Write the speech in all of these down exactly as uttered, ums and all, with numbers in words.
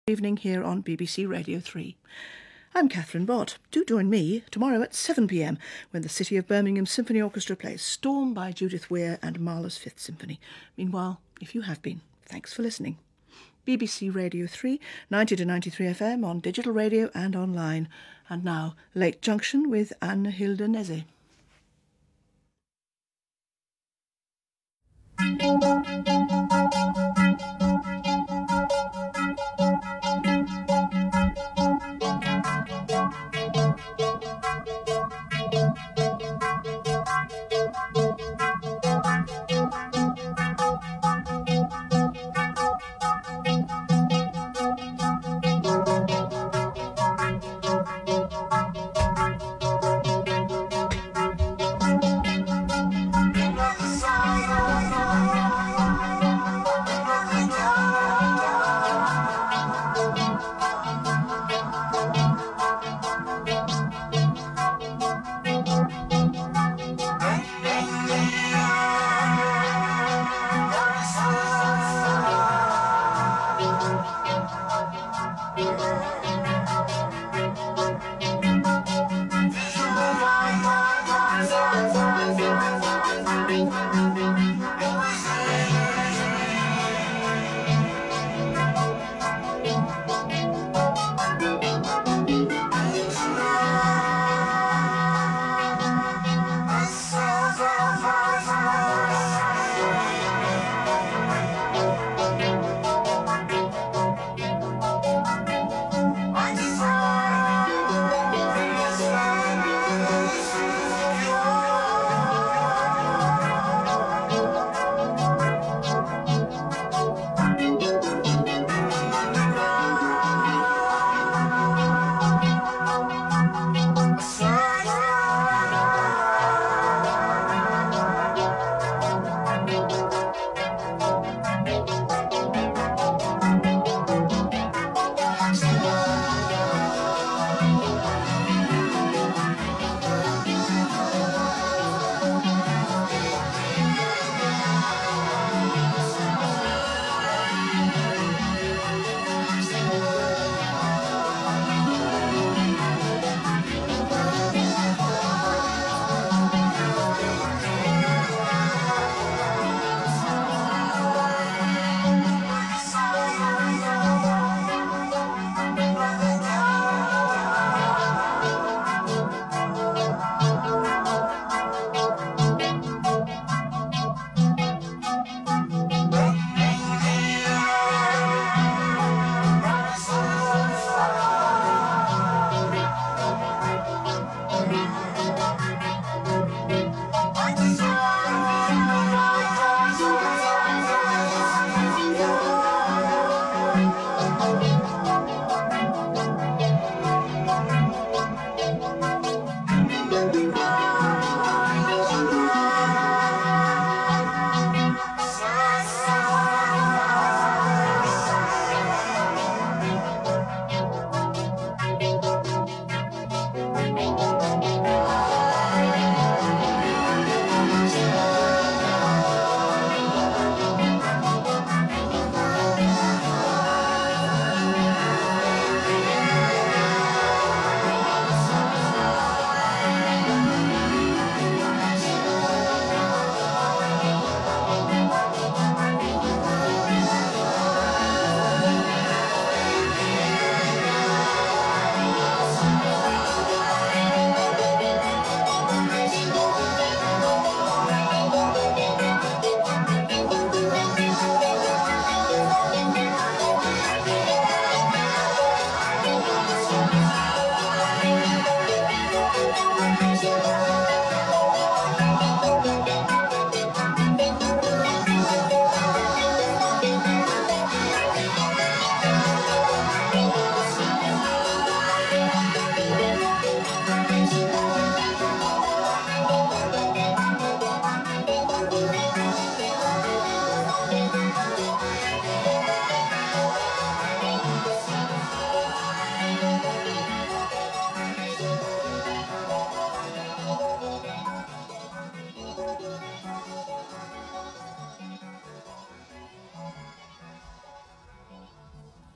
Evening here on B B C Radio three. I'm Catherine Bott. Do join me tomorrow at seven p m when the City of Birmingham Symphony Orchestra plays Storm by Judith Weir and Mahler's Fifth Symphony. Meanwhile, if you have been, thanks for listening. B B C Radio three, ninety to ninety-three F M on digital radio and online. And now, Lake Junction with Anne Hilda Neze.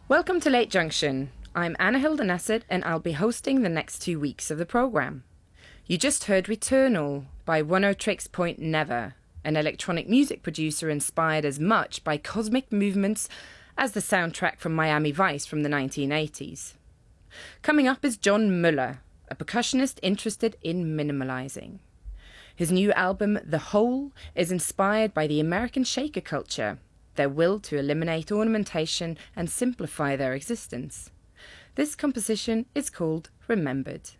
Welcome to Late Junction. I'm Anna Hilda Nassett and I'll be hosting the next two weeks of the programme. You just heard Returnal by Oneohtrix Point Never, an electronic music producer inspired as much by cosmic movements as the soundtrack from Miami Vice from the nineteen eighties. Coming up is John Muller, a percussionist interested in minimalising. His new album, The Whole, is inspired by the American shaker culture, their will to eliminate ornamentation and simplify their existence. This composition is called Remembered.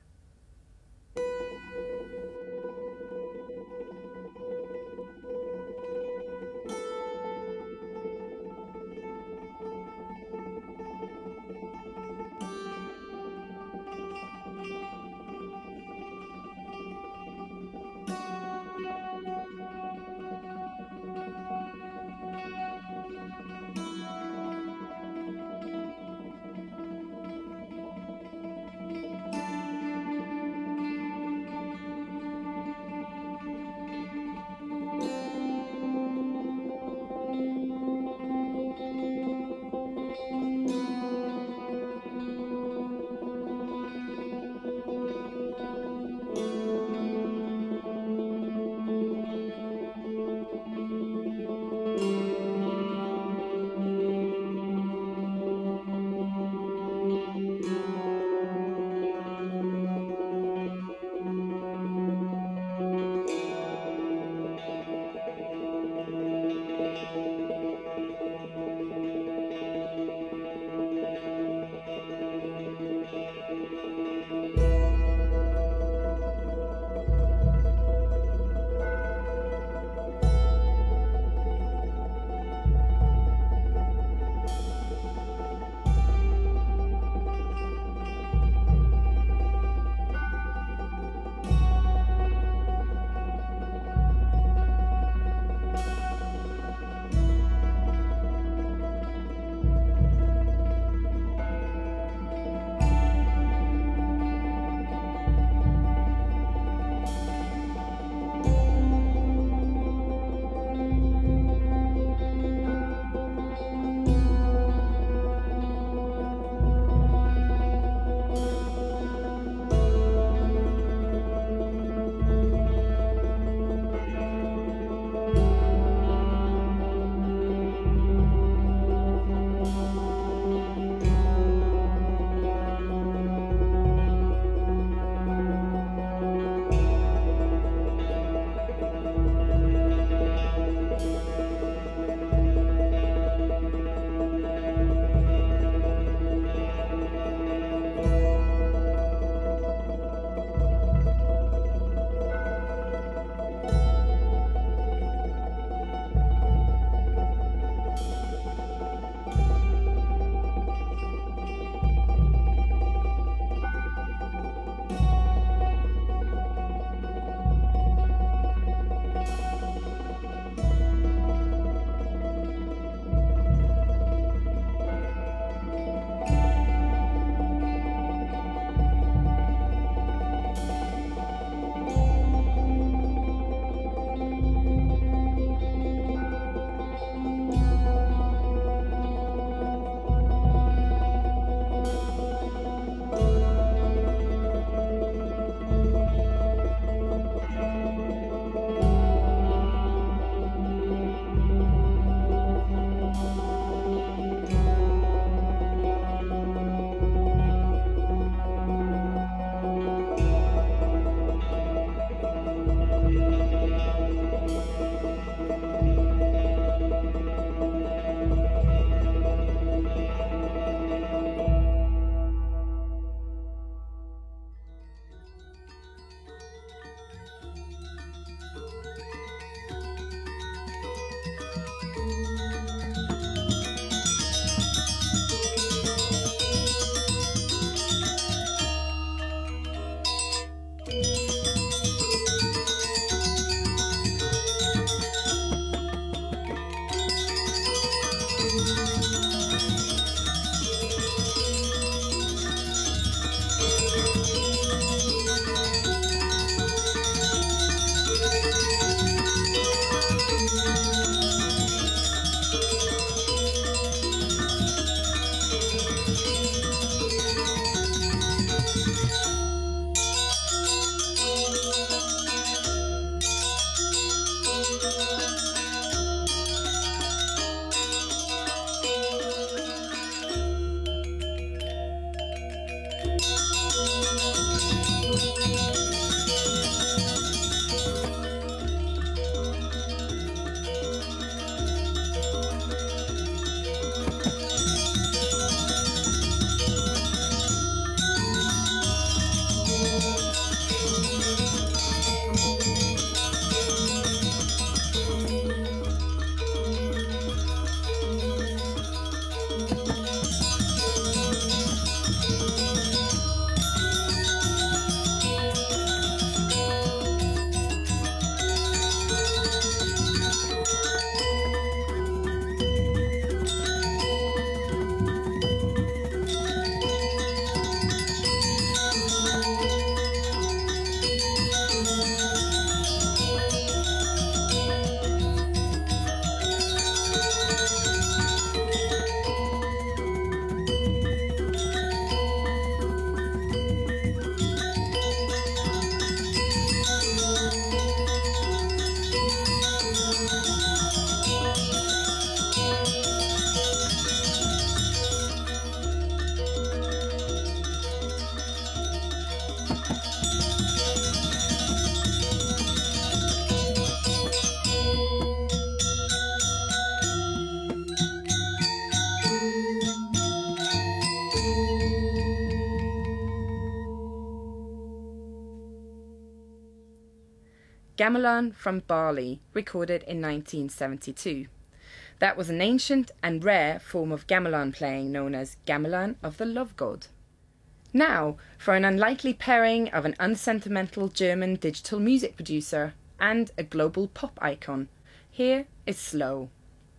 gamelan from Bali, recorded in nineteen seventy-two. That was an ancient and rare form of gamelan playing known as Gamelan of the Love God. Now, for an unlikely pairing of an unsentimental German digital music producer and a global pop icon, here is Slow.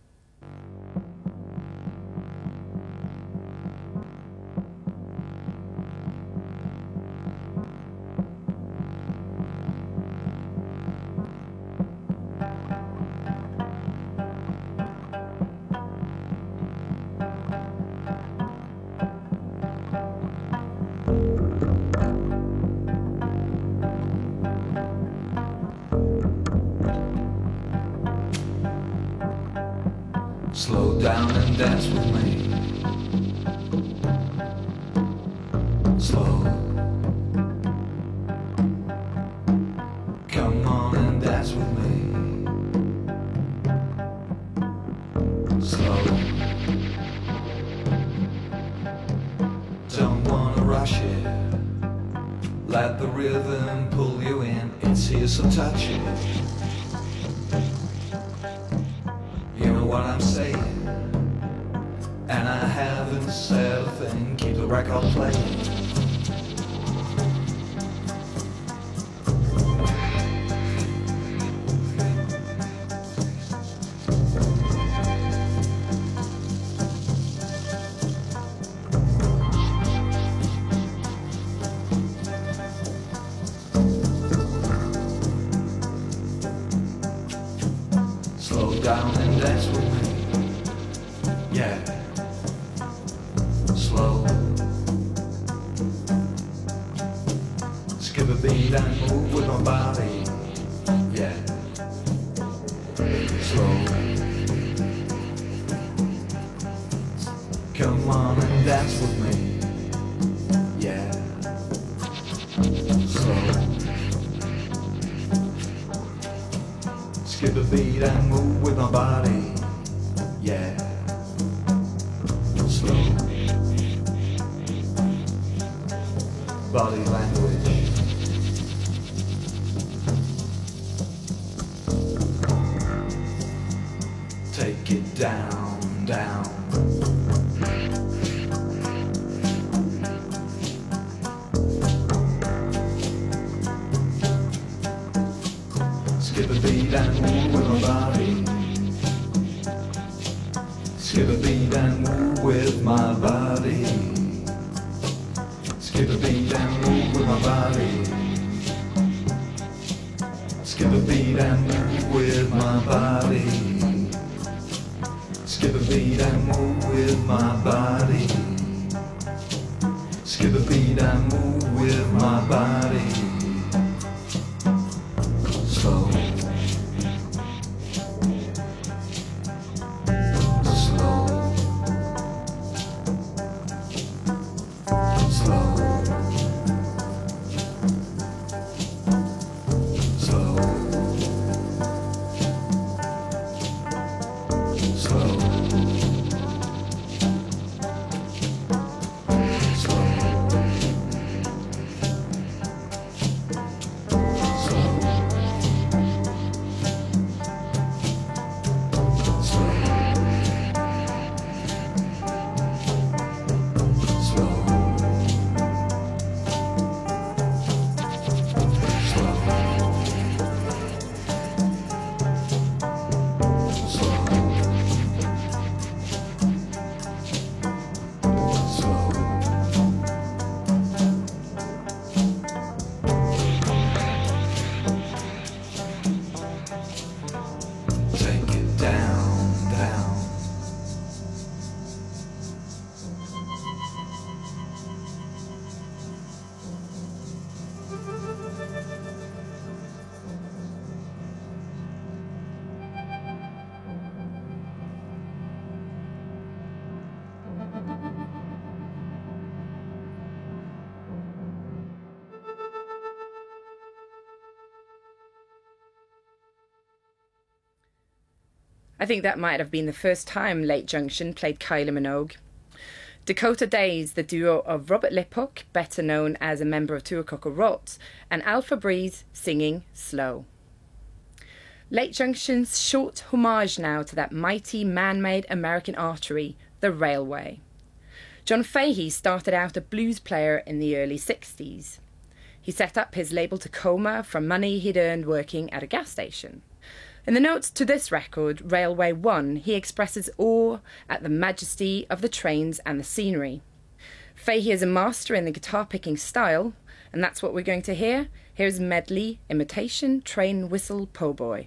Slow down and dance with me. Slow. Come on and dance with me. Slow. Don't wanna rush it. Let the rhythm pull you in. It's here, so touch it. You know what I'm saying, and I haven't said a thing. Keep the record playing. Slow down and dance with me. Yeah. Slow. Skip a beat and move with my body. Yeah. Slow. Come on and dance with me. Yeah. Slow. Skip a beat and move with my body. Yeah. Slow. Body language. Take it down, down. Skip a beat and move with my body. Skip a beat and move with my body. Skip a beat and move with my body. Skip a beat and move with my body. Skip a beat and move with my body. Skip a beat and move with my body. Slow. Slow. Slow. Slow. Slow. I think that might have been the first time Late Junction played Kylie Minogue. Dakota Days, the duo of Robert Liphook, better known as a member of Tuacoca Rot, and Alpha Breeze singing Slow. Lake Junction's short homage now to that mighty man-made American artery, the railway. John Fahey started out a blues player in the early sixties. He set up his label Tacoma from money he'd earned working at a gas station. In the notes to this record, Railway One, he expresses awe at the majesty of the trains and the scenery. Fahey is a master in the guitar-picking style, and that's what we're going to hear. Here's medley, imitation, train whistle, po' boy.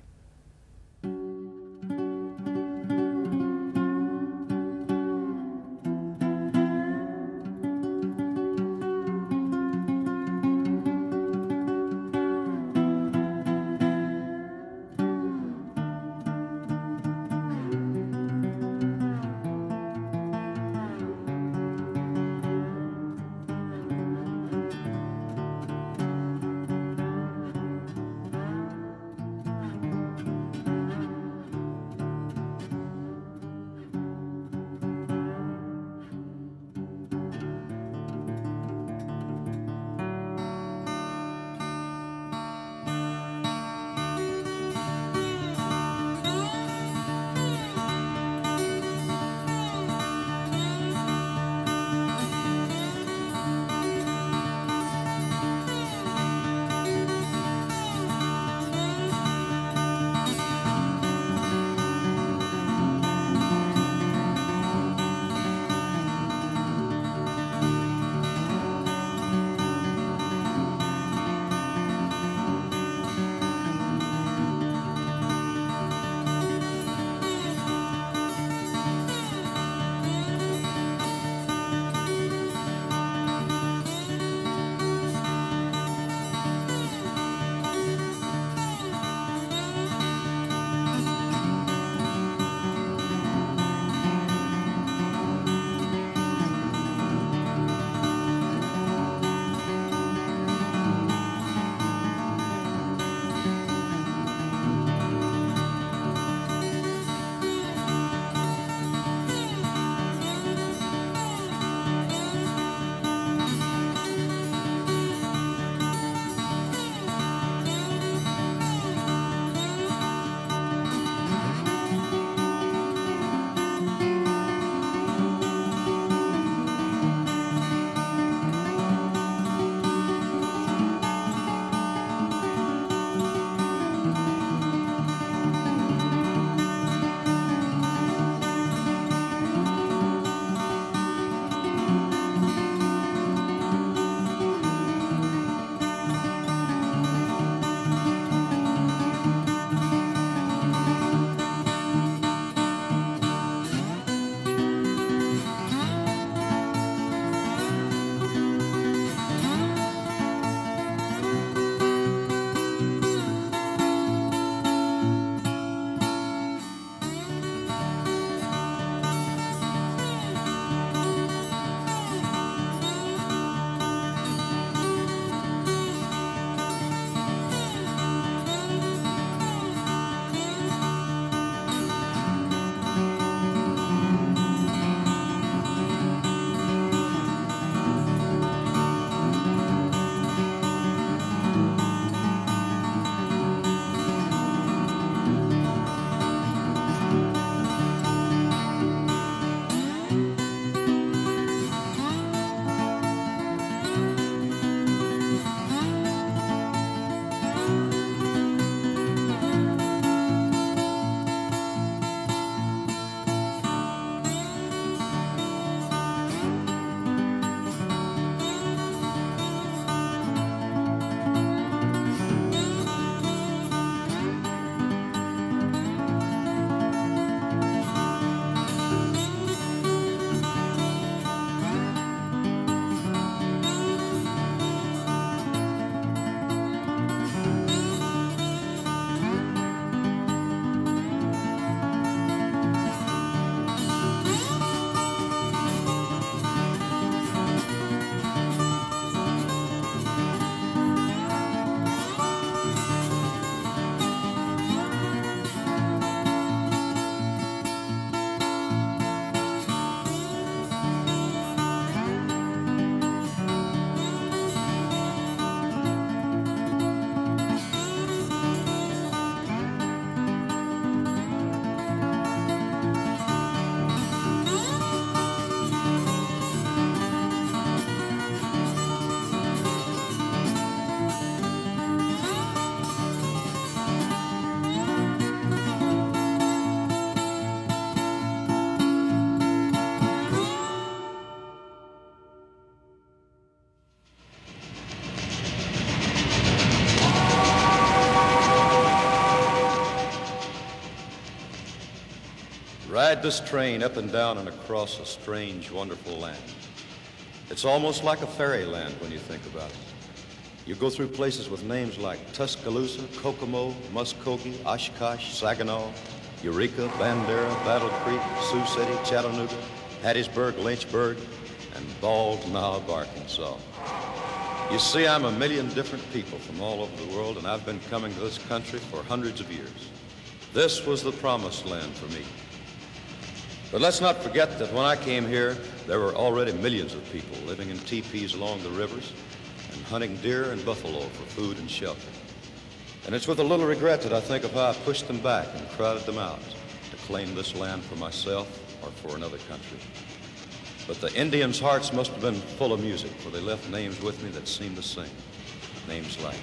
ride this train up and down and across a strange, wonderful land. It's almost like a fairyland when you think about it. You go through places with names like Tuscaloosa, Kokomo, Muskogee, Oshkosh, Saginaw, Eureka, Bandera, Battle Creek, Sioux City, Chattanooga, Hattiesburg, Lynchburg, and Bald Knob, Arkansas. You see, I'm a million different people from all over the world, and I've been coming to this country for hundreds of years. This was the promised land for me. But let's not forget that when I came here, there were already millions of people living in teepees along the rivers and hunting deer and buffalo for food and shelter. And it's with a little regret that I think of how I pushed them back and crowded them out to claim this land for myself or for another country. But the Indians' hearts must have been full of music, for they left names with me that seemed to sing. Names like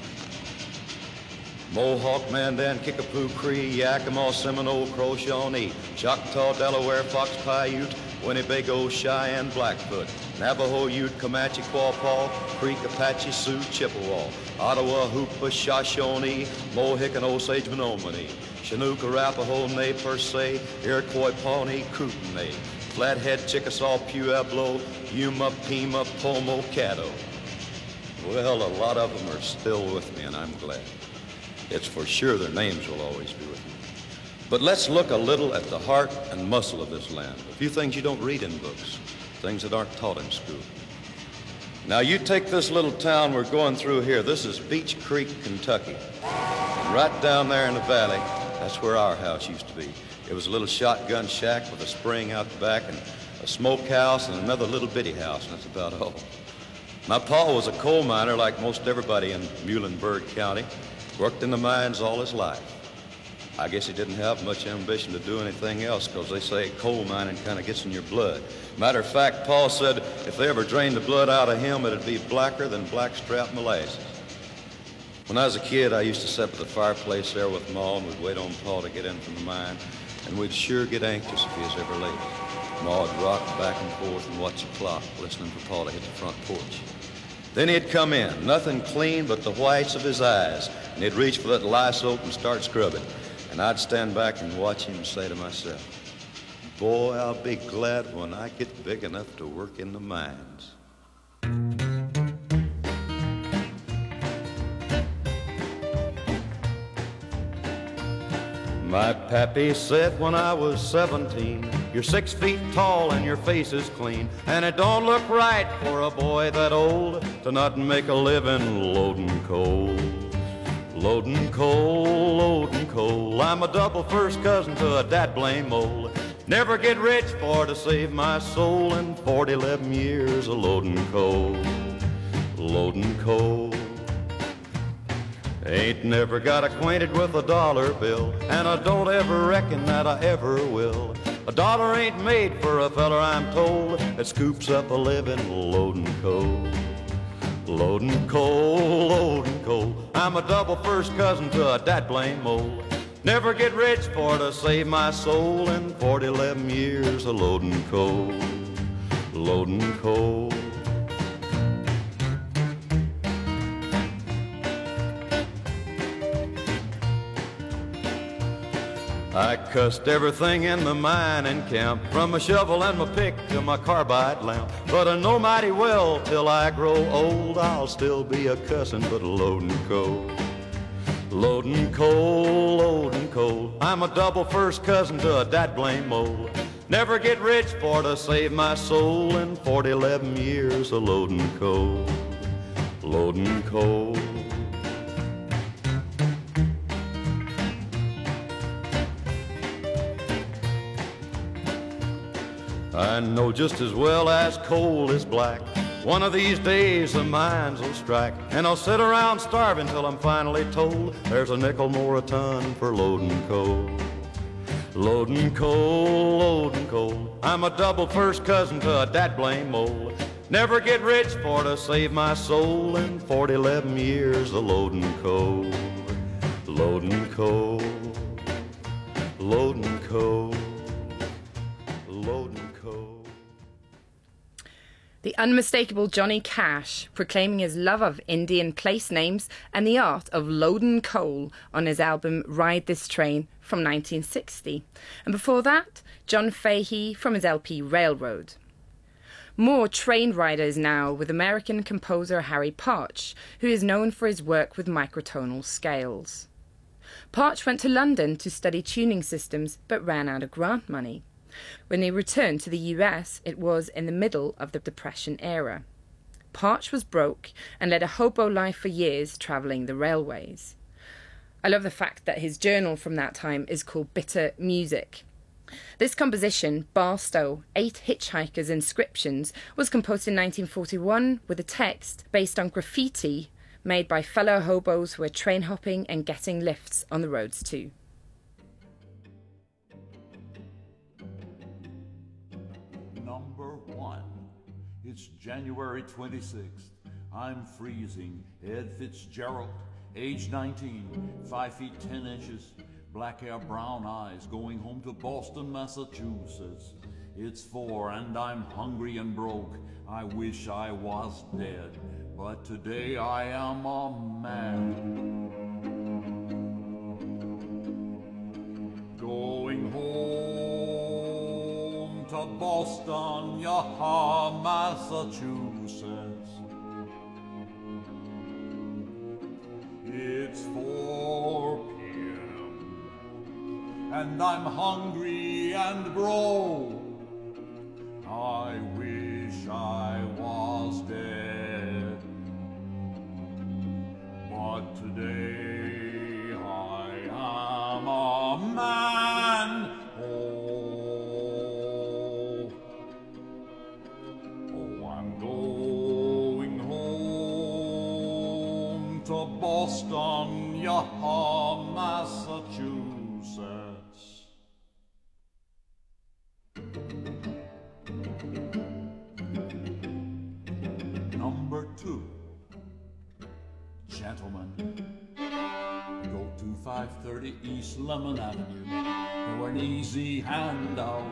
Mohawk, Mandan, Kickapoo, Cree, Yakima, Seminole, Crow, Shawnee, Choctaw, Delaware, Fox, Paiute, Winnebago, Cheyenne, Blackfoot, Navajo, Ute, Comanche, Quapaw, Creek, Apache, Sioux, Chippewa, Ottawa, Hoopa, Shoshone, Mohican, Osage, Menominee, Chinook, Arapaho, Nez Perce, Iroquois, Pawnee, Kootenai, Flathead, Chickasaw, Pueblo, Yuma, Pima, Pomo, Caddo. Well, a lot of them are still with me, and I'm glad. It's for sure their names will always be with me. But let's look a little at the heart and muscle of this land. A few things you don't read in books, things that aren't taught in school. Now, you take this little town we're going through here. This is Beech Creek, Kentucky. And right down there in the valley, that's where our house used to be. It was a little shotgun shack with a spring out the back and a smokehouse and another little bitty house, and that's about all. My pa was a coal miner like most everybody in Muhlenberg County. Worked in the mines all his life. I guess he didn't have much ambition to do anything else, because they say coal mining kind of gets in your blood. Matter of fact, Paul said if they ever drained the blood out of him, it'd be blacker than blackstrap molasses. When I was a kid, I used to sit by the fireplace there with Ma, and we'd wait on Pa to get in from the mine, and we'd sure get anxious if he was ever late. Ma would rock back and forth and watch the clock, listening for Pa to hit the front porch. Then he'd come in, nothing clean but the whites of his eyes, and he'd reach for that lye soap and start scrubbing. And I'd stand back and watch him and say to myself, boy, I'll be glad when I get big enough to work in the mines. My pappy said when I was seventeen, you're six feet tall and your face is clean, and it don't look right for a boy that old to not make a living loading coal. Loading coal, loading coal. I'm a double first cousin to a dad blame mole. Never get rich for to save my soul in forty, eleven years of loading coal. Loading coal. Ain't never got acquainted with a dollar bill, and I don't ever reckon that I ever will. A dollar ain't made for a feller, I'm told, that scoops up a living loading coal. Loading coal, loading coal. I'm a double first cousin to a dad blame mole. Never get rich for to save my soul in forty, eleven years of loading coal. Loading coal. I cussed everything in the mining camp, from my shovel and my pick to my carbide lamp. But I know mighty well till I grow old, I'll still be a cussin' but loading coal. Loading coal, loading coal. I'm a double first cousin to a dad blame mole. Never get rich for to save my soul in forty, eleven years of loading coal. Loading coal. I know just as well as coal is black, one of these days the mines will strike, and I'll sit around starving till I'm finally told there's a nickel more a ton for loading coal. Loading coal, loading coal. I'm a double first cousin to a dad blame mole. Never get rich for to save my soul in forty, eleven years of loading coal. Loading coal. Loading coal. Loading coal. The unmistakable Johnny Cash, proclaiming his love of Indian place names and the art of loading coal on his album Ride This Train from nineteen sixty. And before that, John Fahey from his L P Railroad. More train riders now with American composer Harry Partch, who is known for his work with microtonal scales. Partch went to London to study tuning systems but ran out of grant money. When he returned to the U S, it was in the middle of the Depression era. Partch was broke and led a hobo life for years, travelling the railways. I love the fact that his journal from that time is called Bitter Music. This composition, Barstow, Eight Hitchhikers' Inscriptions, was composed in nineteen forty-one with a text based on graffiti made by fellow hobos who were train hopping and getting lifts on the roads too. Number one. It's January twenty-sixth. I'm freezing. Ed Fitzgerald, age nineteen, five feet ten inches. Black hair, brown eyes, going home to Boston, Massachusetts. It's four and I'm hungry and broke. I wish I was dead, but today I am a man. Going home to Boston, Yaha, Massachusetts. It's four and I'm hungry and broke. I wish I was dead, but today I am a man. Oh, oh, I'm going home to Boston, Yaha, Massachusetts. Number two. Gentlemen, go to five thirty East Lemon Avenue for an easy handout.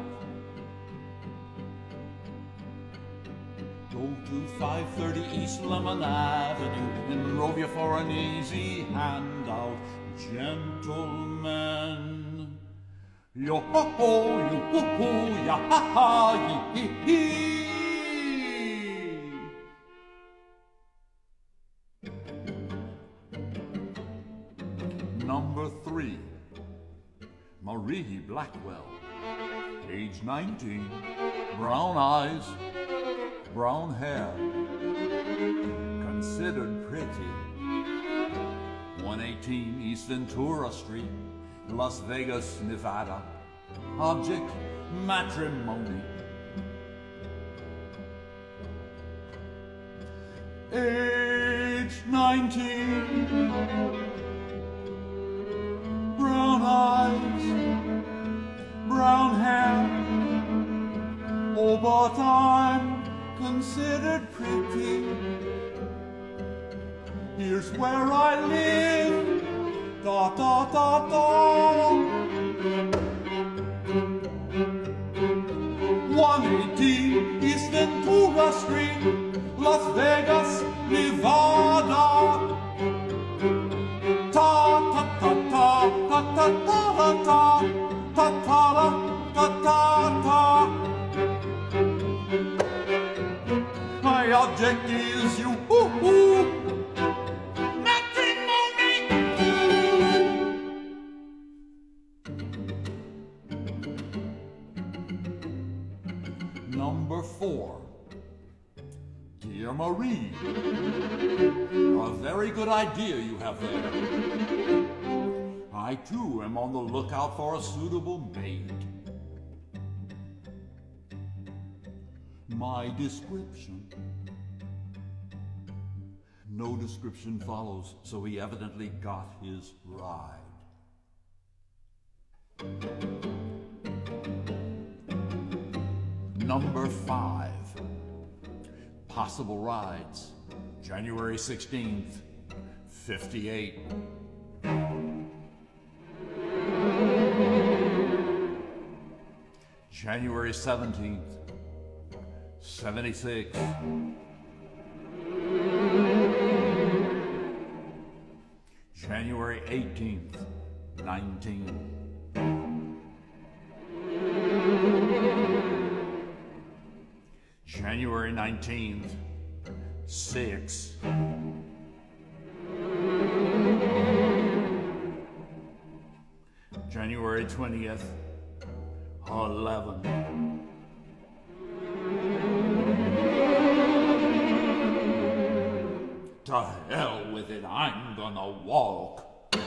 Go to five thirty East Lemon Avenue in Rovia for an easy handout. Gentlemen, yo ho ho, yo ho ho, ya ha ha, yee hee hee. Number three, Marie Blackwell, age nineteen, brown eyes, brown hair, considered pretty. one eighteen East Ventura Street, Las Vegas, Nevada. Object, matrimony. Age nineteen, brown eyes, brown hair. Oh, but I'm considered pretty. Here's where I live, da da da da. one eighteen East Ventura Street, Las Vegas, Nevada. Ta ta ta ta ta ta ta ta ta ta ta ta ta. My object is you. Ooh, ooh. Number four, dear Marie, a very good idea you have there. I too am on the lookout for a suitable mate. My description. No description follows, so he evidently got his ride. Number five, possible rides, January sixteenth, fifty-eight. January seventeenth, seventy-six. January eighteenth, nineteen. January nineteenth, six. January twentieth, eleven. To hell with it, I'm gonna walk.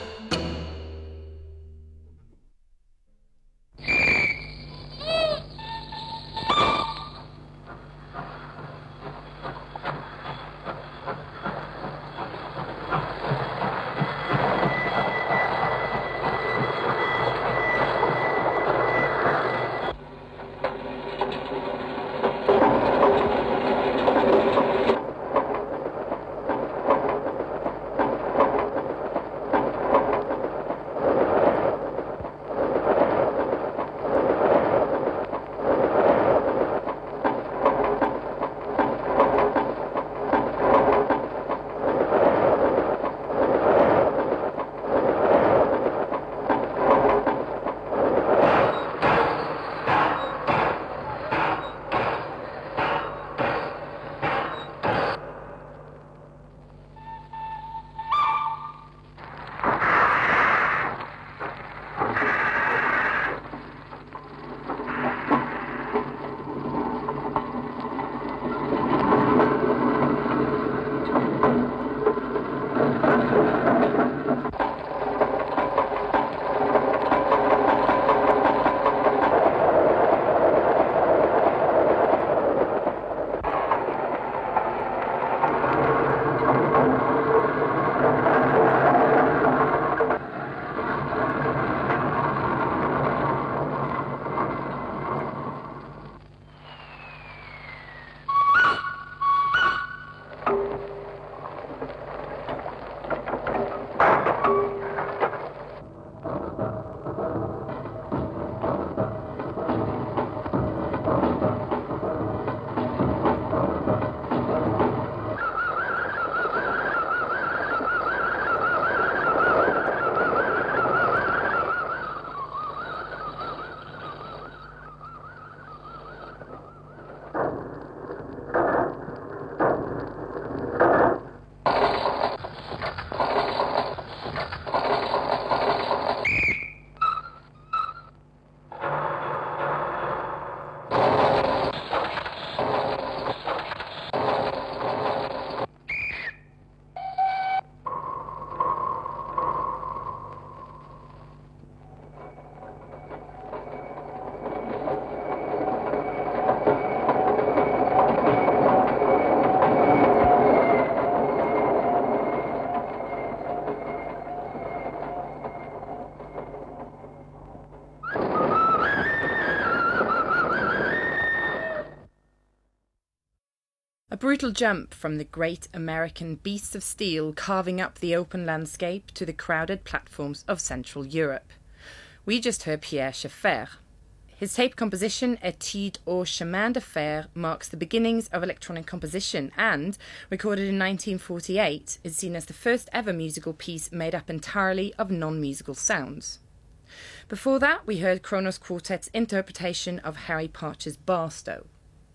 A brutal jump from the great American beasts of steel carving up the open landscape to the crowded platforms of Central Europe. We just heard Pierre Schaeffer. His tape composition Étude au chemin de fer marks the beginnings of electronic composition and, recorded in nineteen forty-eight, is seen as the first ever musical piece made up entirely of non-musical sounds. Before that, we heard Kronos Quartet's interpretation of Harry Partcher's Barstow.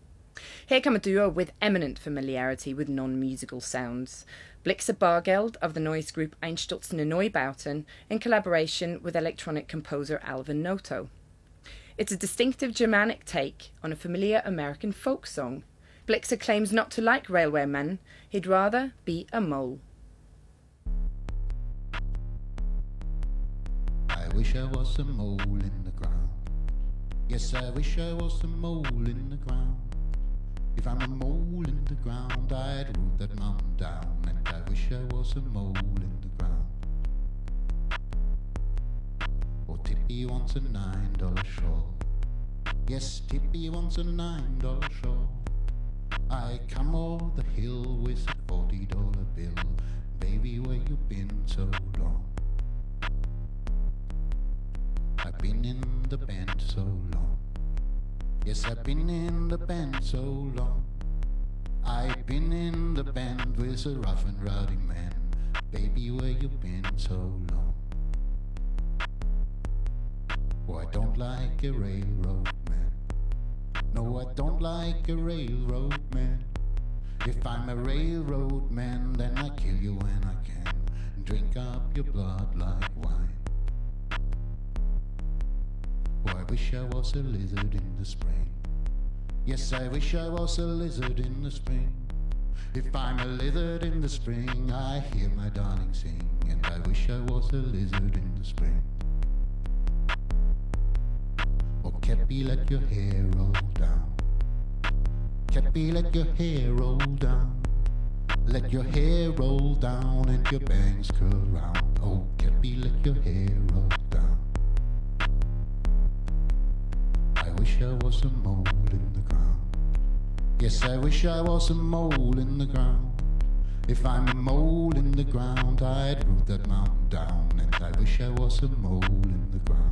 Here come a duo with eminent familiarity with non-musical sounds. Blixa Bargeld of the noise group Einstürzen und Neubauten in collaboration with electronic composer Alvin Noto. It's a distinctive Germanic take on a familiar American folk song. Blixa claims not to like railwaymen, he'd rather be a mole. I wish I was a mole in the ground. Yes, I wish I was a mole in the ground. If I'm a mole in the ground, I'd root that mountain down. And I wish I was a mole in the ground. Oh, Tippy wants a nine dollar shawl. Yes, Tippy wants a nine dollar shawl. I come o'er the hill with a forty dollar bill. Baby, where you been so long? I've been in the band so long. Yes, I've been in the band so long. I've been in the band with a rough and rowdy man. Baby, where you been so long? Oh, I don't like a railroad man. No, I don't like a railroad man. If I'm a railroad man, then I kill you when I can. Drink up your blood like wine. Oh, I wish I was a lizard in the spring. Yes, I wish I was a lizard in the spring. If I'm a lizard in the spring, I hear my darling sing. And I wish I was a lizard in the spring. Oh, Kepi, let your hair roll down. Kepi, let your hair roll down. Let your hair roll down and your bangs curl round. Oh, Kepi, let your hair roll down. I wish I was a mole in the ground. Yes, I wish I was a mole in the ground. If I'm a mole in the ground, I'd root that mountain down. And I wish I was a mole in the ground.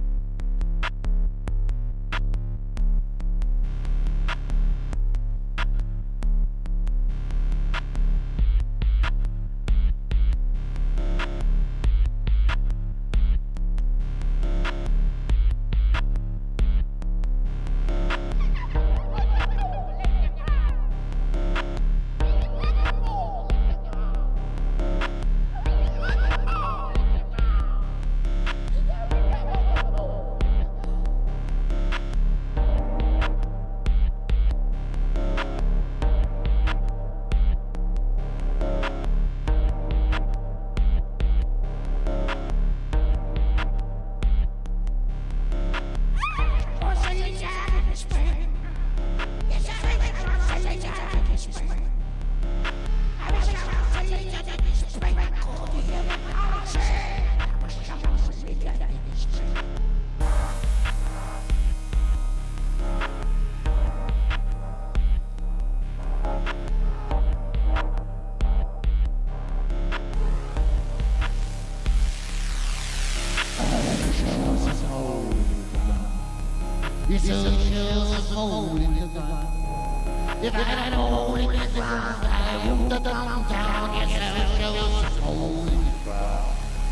Yes, I wish I was a hole in the ground. If I had a hole in the ground, I would have gone down. Yes, I wish I was a hole in the ground.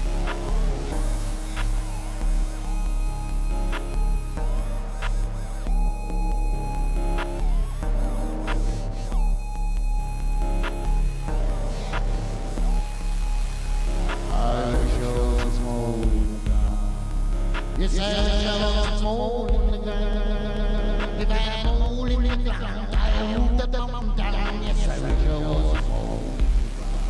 I wish I was a hole in the ground. Yes, I wish I was a hole in the ground. If I had a hole in the ground, I would have gone down. Yes, I wish I was a hole in the ground.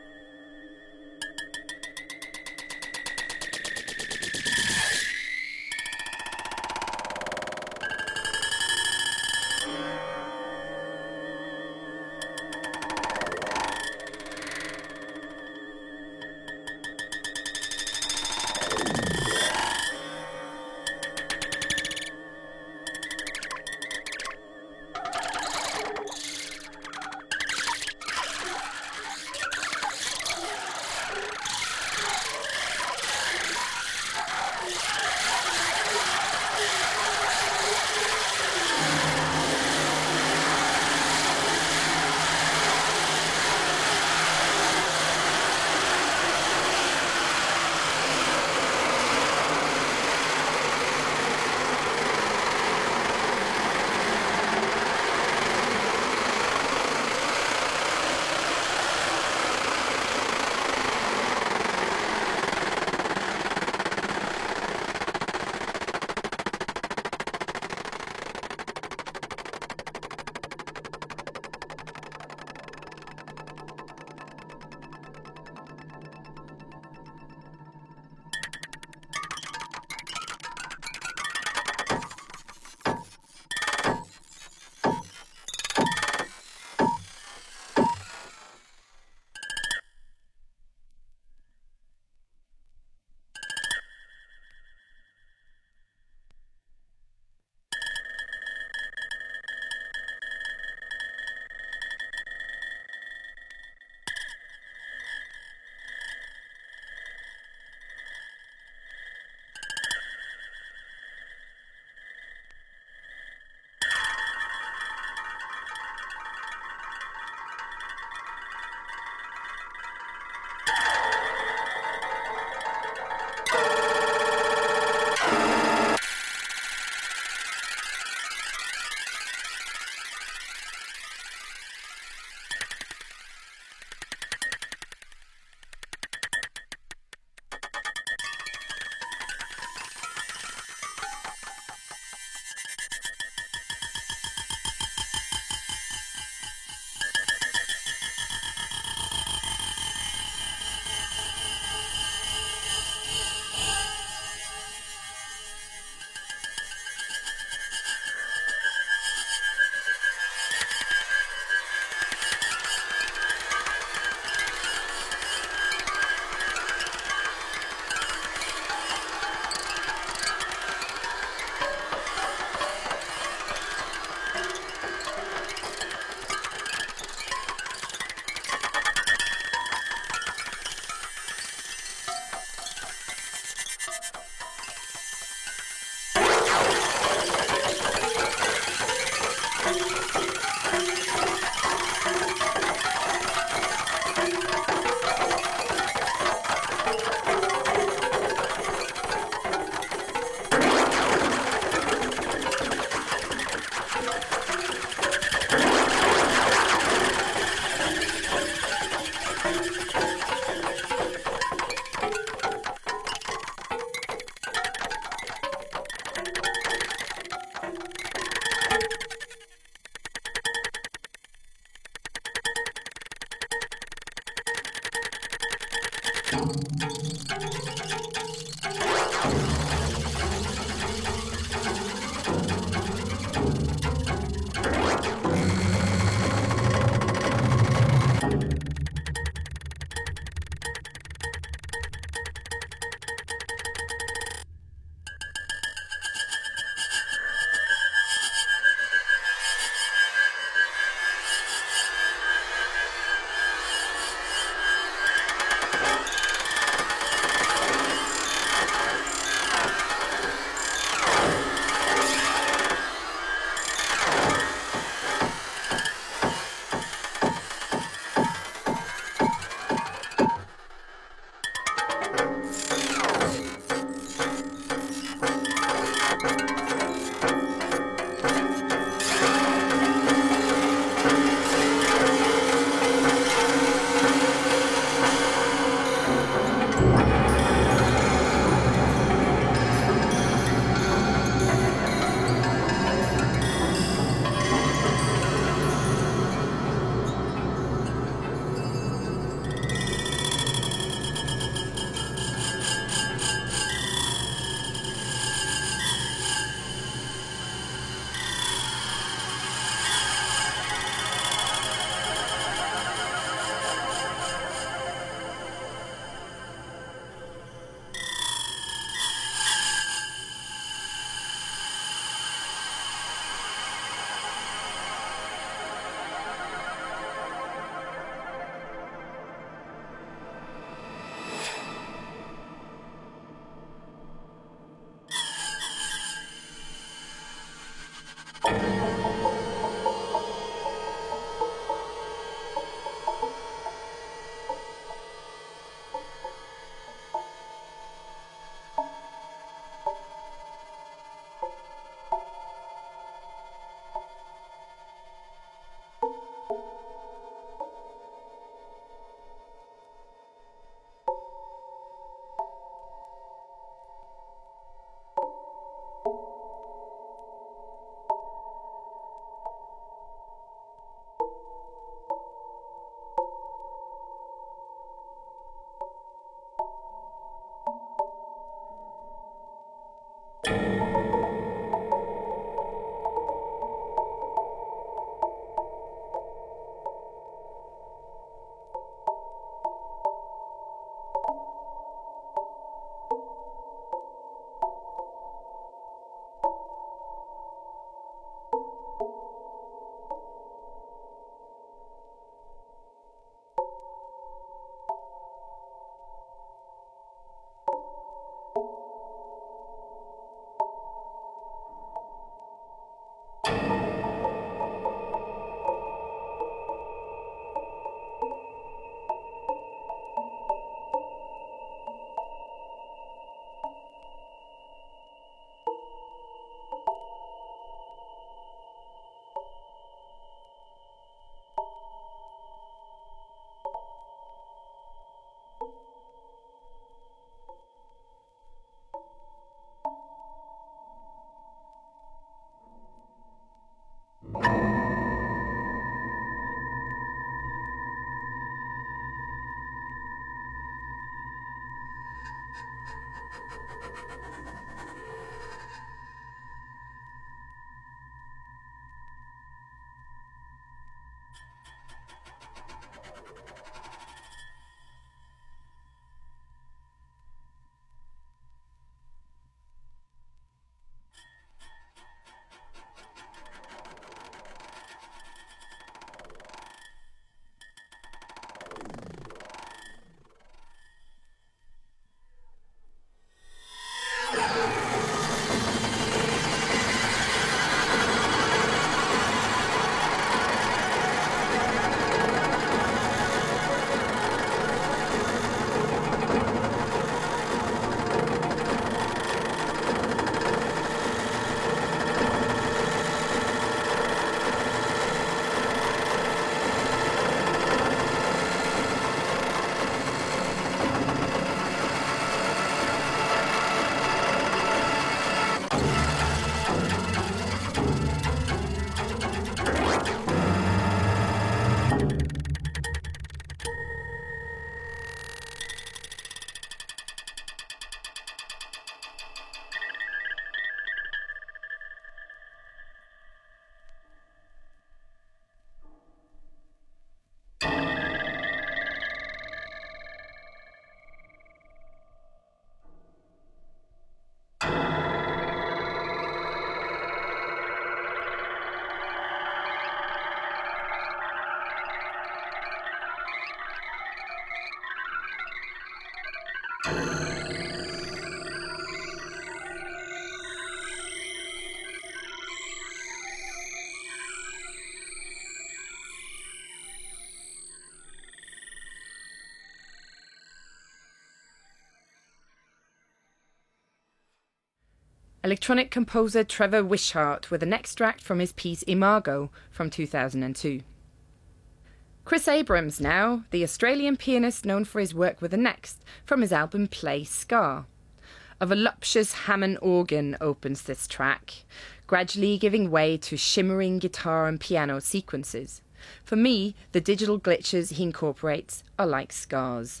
electronic composer Trevor Wishart with an extract from his piece Imago from two thousand two. Chris Abrams now, the Australian pianist known for his work with the Next, from his album Play Ska. A voluptuous Hammond organ opens this track, gradually giving way to shimmering guitar and piano sequences. For me, the digital glitches he incorporates are like scars.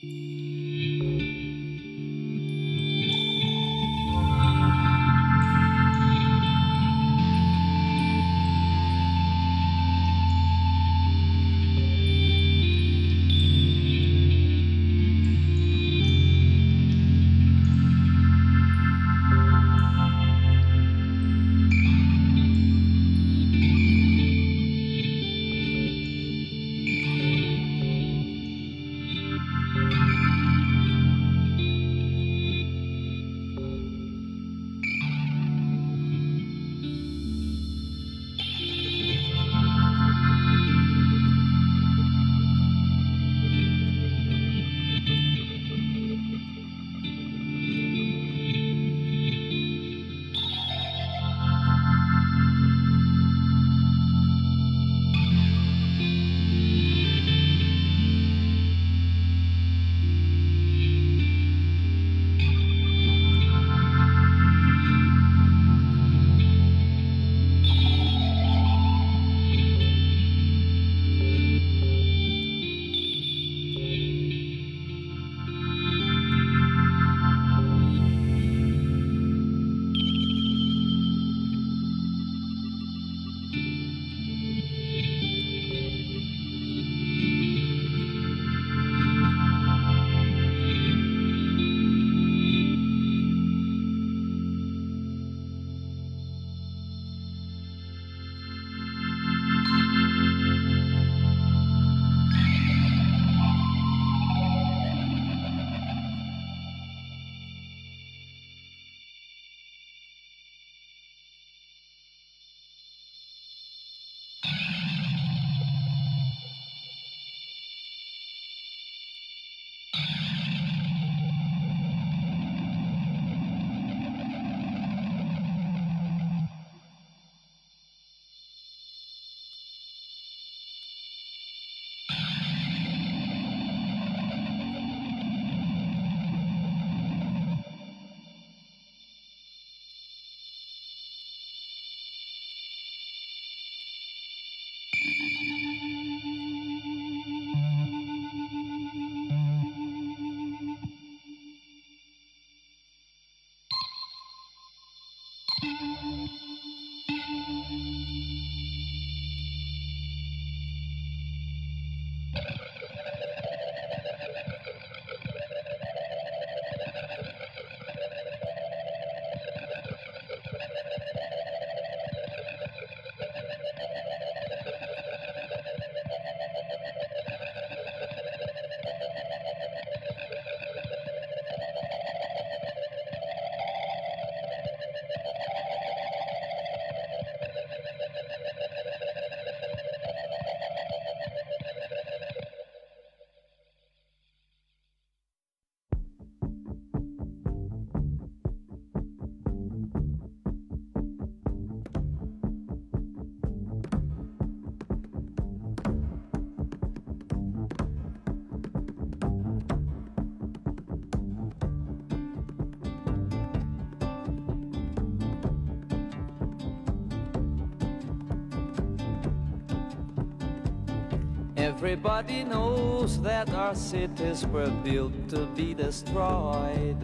Everybody knows that our cities were built to be destroyed.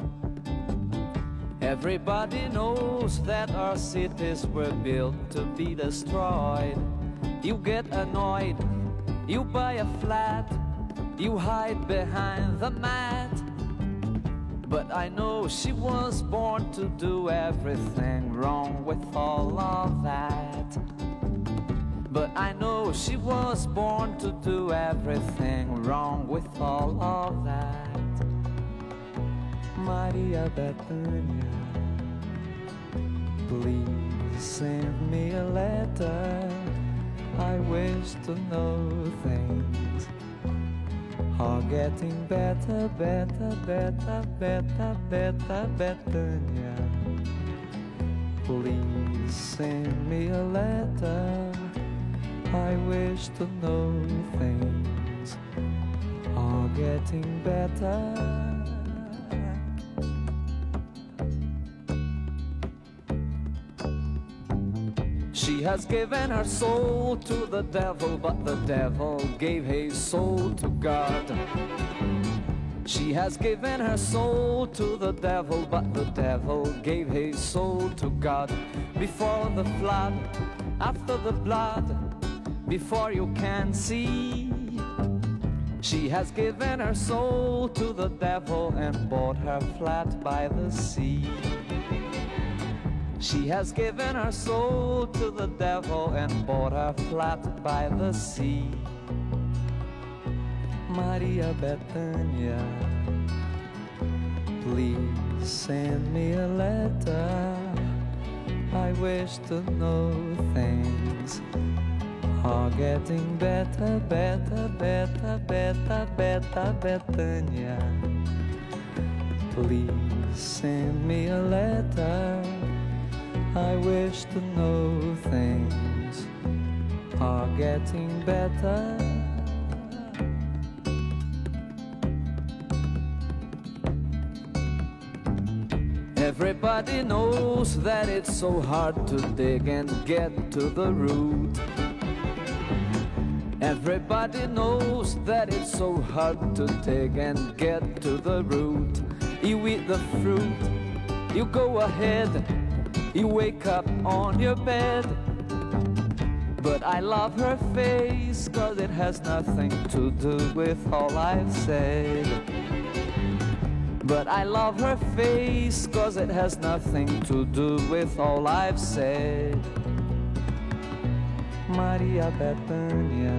Everybody knows that our cities were built to be destroyed. You get annoyed, you buy a flat, you hide behind the mat. But I know she was born to do everything wrong with all of that. But I know she was born to do everything wrong with all of that. Maria Bethânia, please send me a letter. I wish to know things are getting better, better, better, better, better, Bethânia. Please send me a letter. I wish to know things are getting better. She has given her soul to the devil, but the devil gave his soul to God. She has given her soul to the devil, but the devil gave his soul to God. Before the flood, after the blood, before you can see. She has given her soul to the devil and bought her flat by the sea. She has given her soul to the devil and bought her flat by the sea. Maria Bethania, please send me a letter. I wish to know things are getting better, better, better, better, better, Bethania. Please send me a letter. I wish to know things are getting better. Everybody knows that it's so hard to dig and get to the root. Everybody knows that it's so hard to dig and get to the root. You eat the fruit, you go ahead, you wake up on your bed. But I love her face, 'cause it has nothing to do with all I've said. But I love her face, 'cause it has nothing to do with all I've said. Maria Bethania,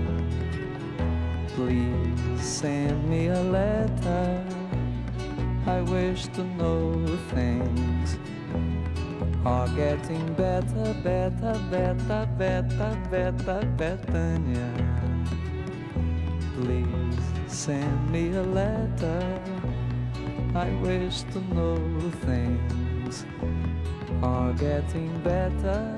please send me a letter. I wish to know things are getting better, better, better, better, better, Bethania. Please send me a letter. I wish to know things are getting better.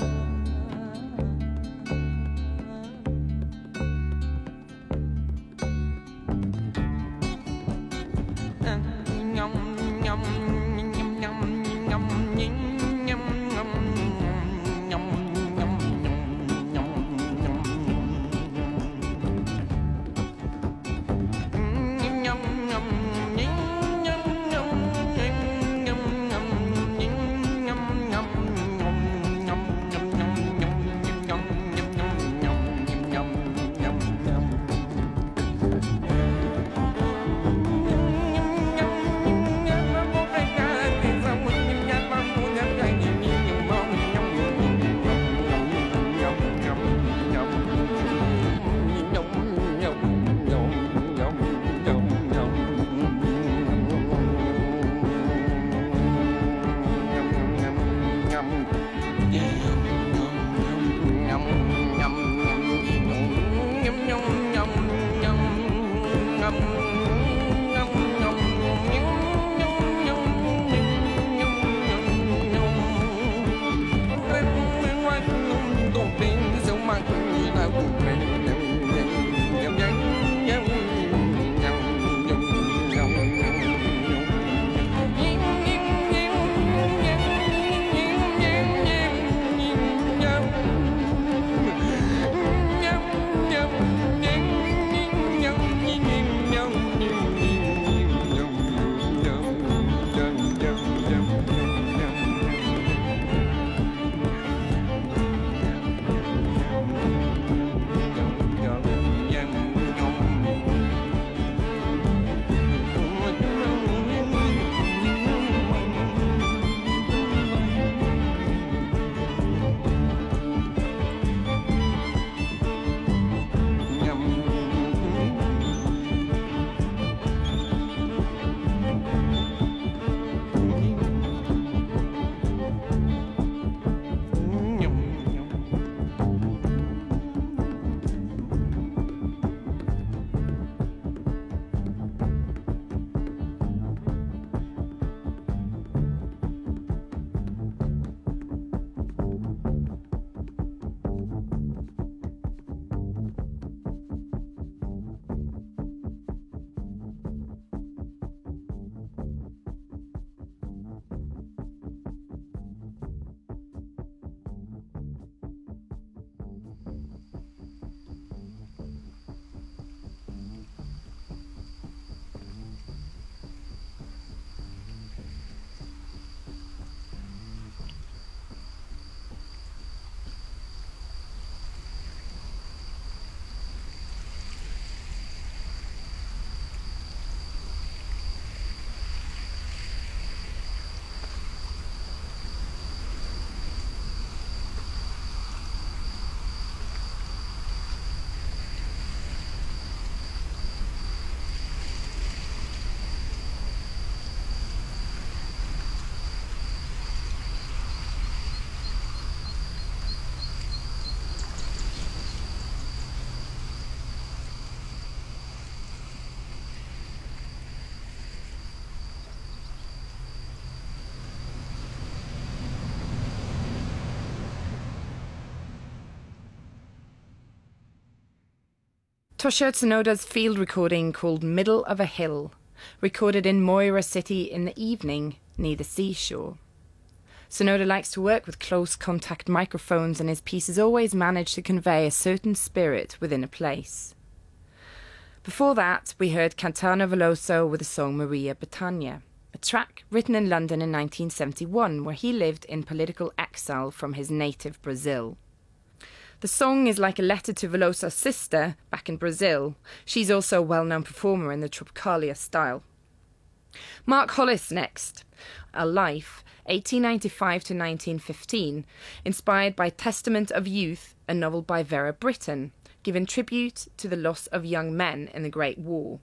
Toshio Tsunoda's field recording called Middle of a Hill, recorded in Moira City in the evening near the seashore. Tsunoda likes to work with close contact microphones, and his pieces always manage to convey a certain spirit within a place. Before that, we heard Caetano Veloso with the song Maria Bethânia, a track written in London in nineteen seventy-one, where he lived in political exile from his native Brazil. The song is like a letter to Veloso's sister back in Brazil. She's also a well-known performer in the Tropicalia style. Mark Hollis next. A Life, eighteen ninety-five to nineteen fifteen, inspired by Testament of Youth, a novel by Vera Brittain, giving tribute to the loss of young men in the Great War.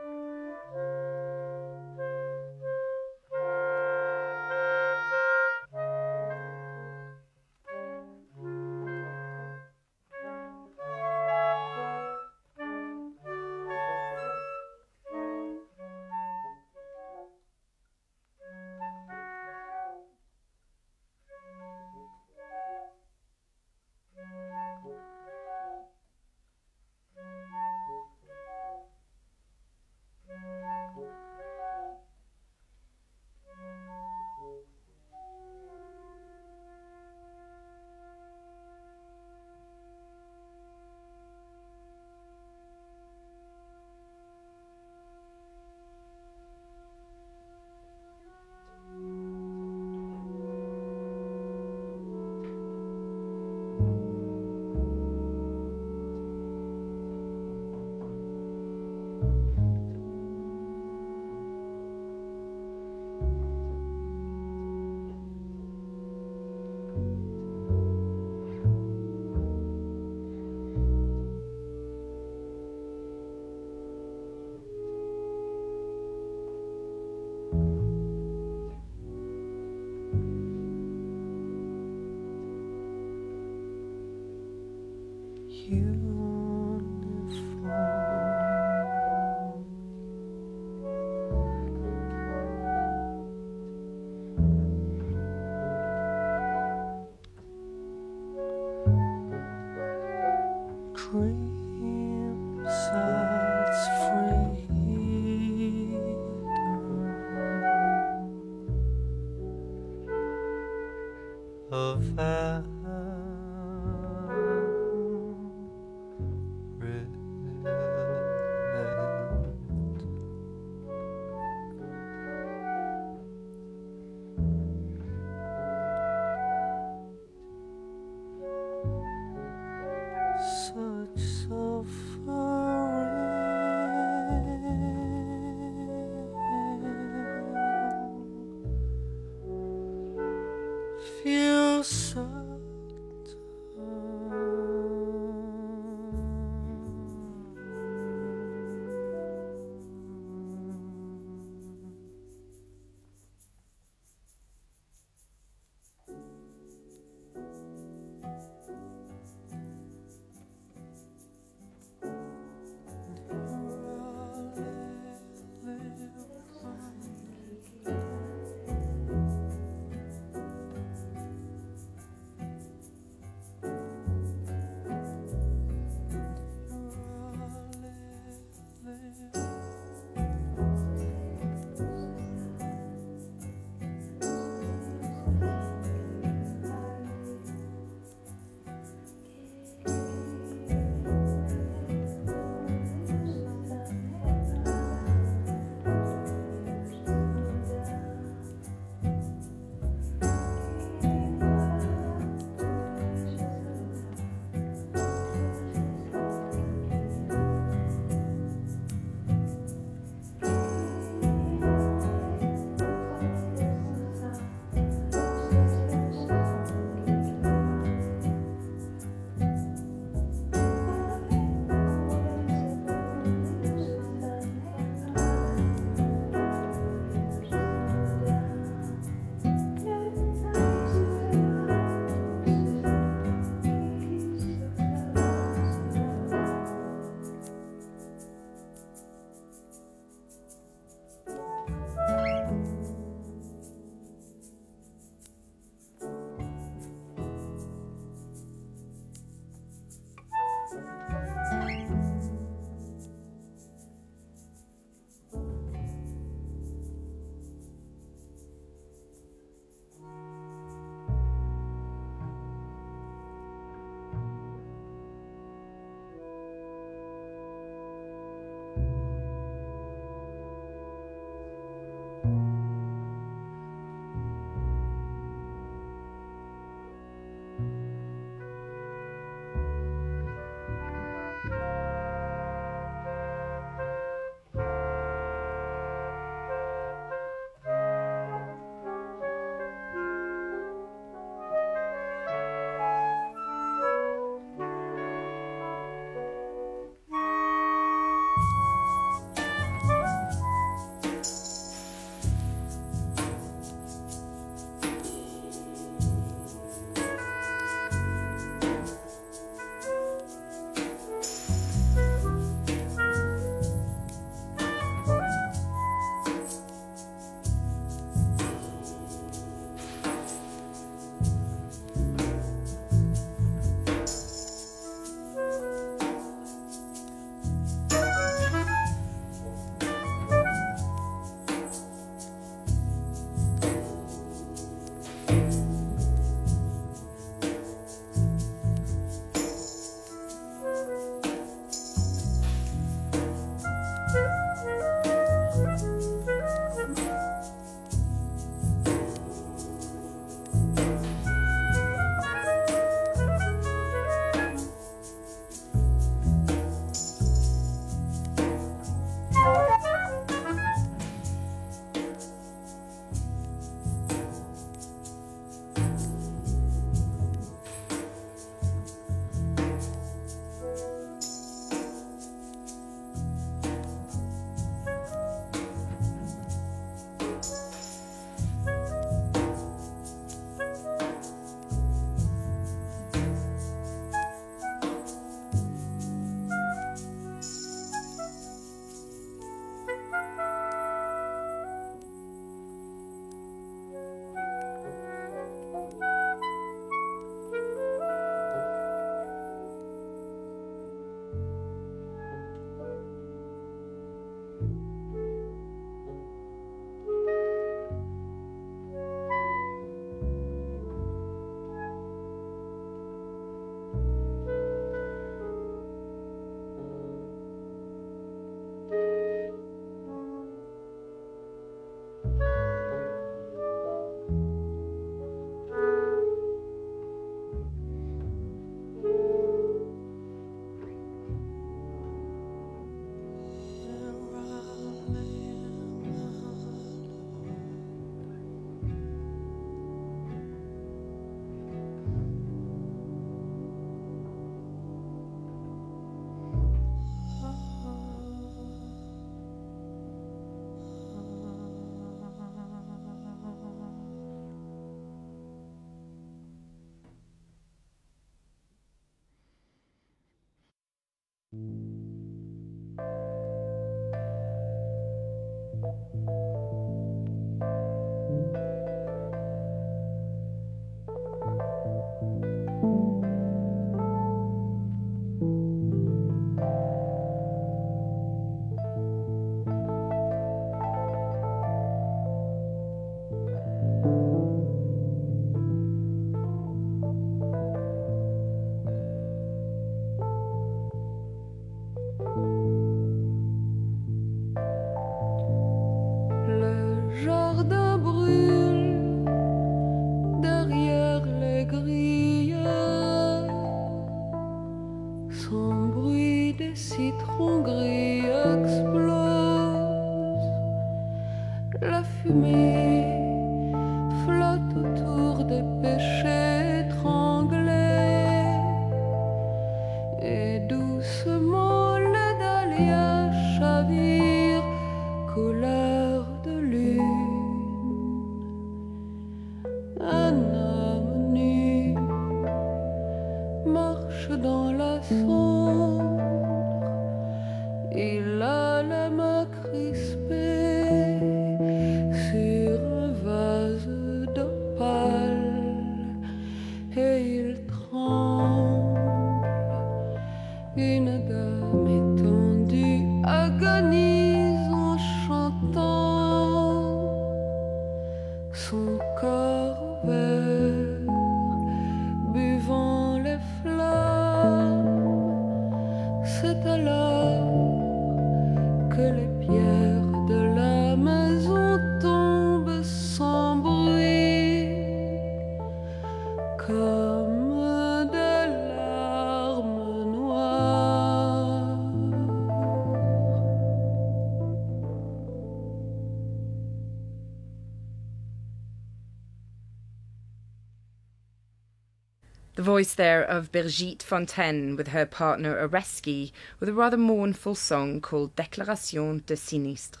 The voice there of Brigitte Fontaine with her partner Oreski with a rather mournful song called Déclaration de Sinistre.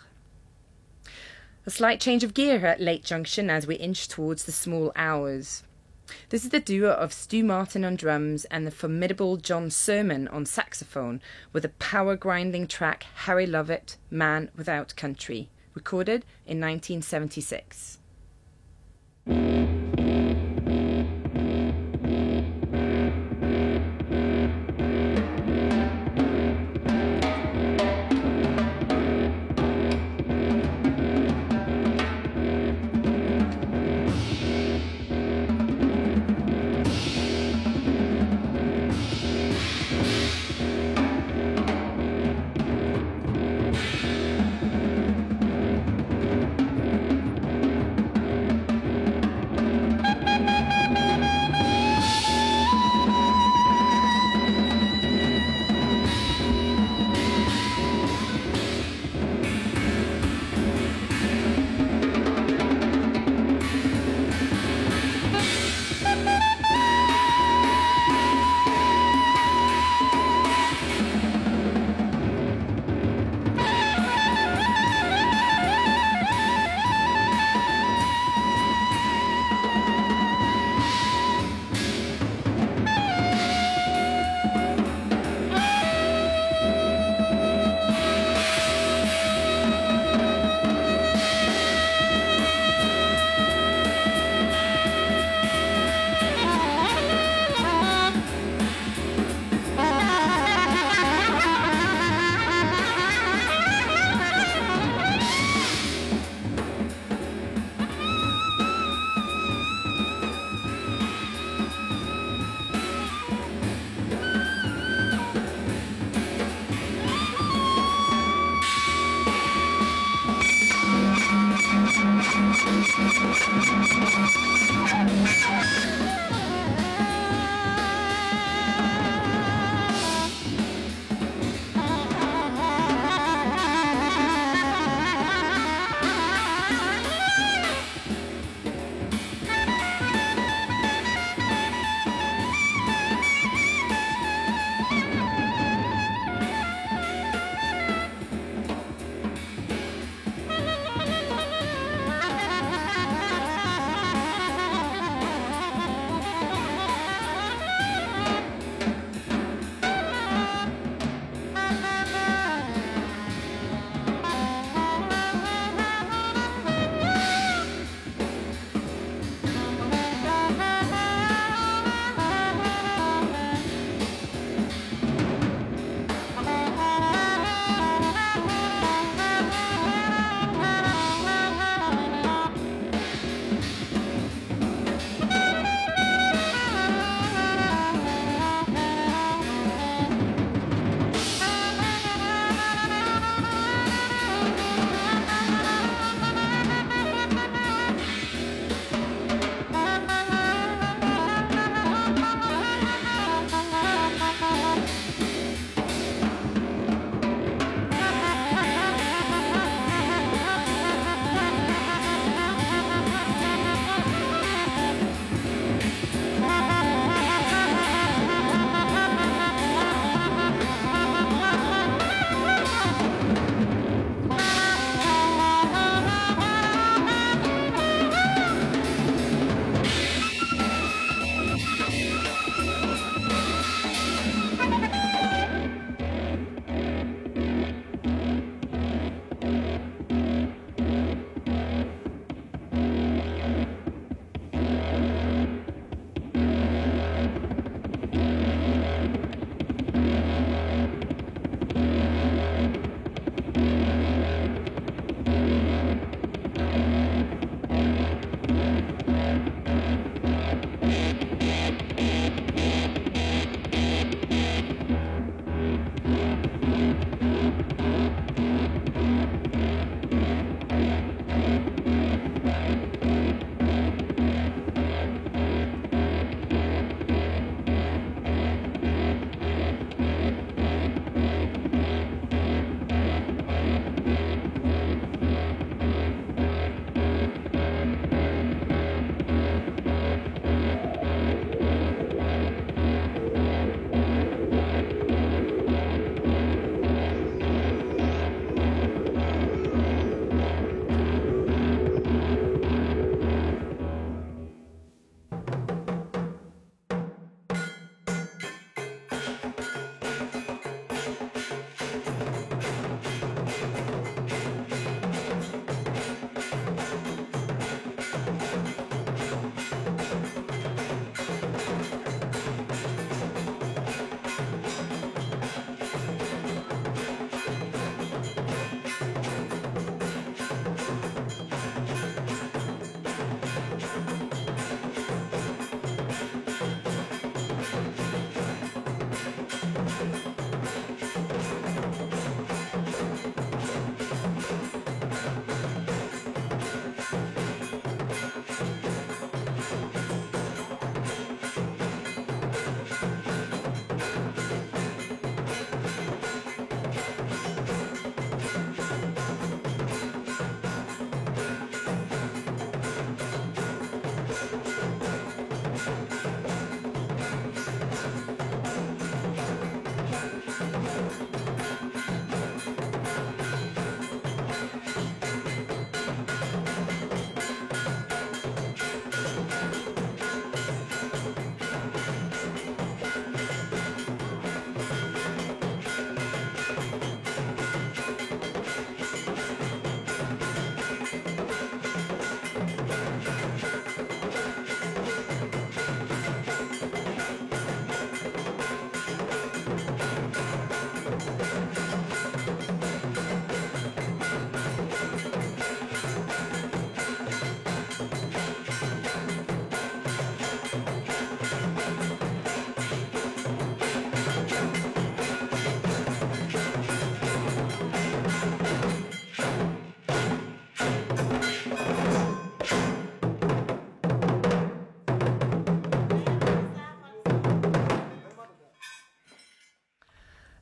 A slight change of gear at Late Junction as we inch towards the small hours. This is the duo of Stu Martin on drums and the formidable John Sermon on saxophone with the power-grinding track Harry Lovett, Man Without Country, recorded in nineteen seventy-six.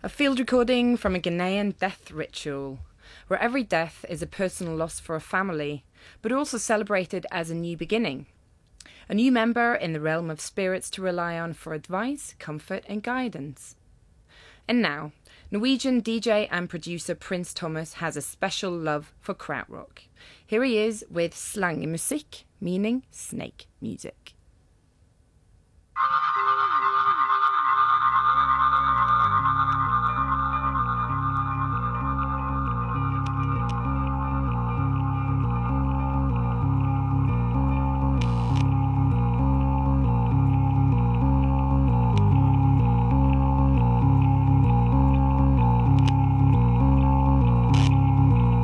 A field recording from a Ghanaian death ritual, where every death is a personal loss for a family, but also celebrated as a new beginning. A new member in the realm of spirits to rely on for advice, comfort and guidance. And now, Norwegian D J and producer Prince Thomas has a special love for krautrock. Here he is with slangemusik, meaning snake music.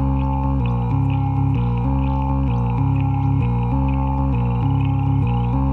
Thank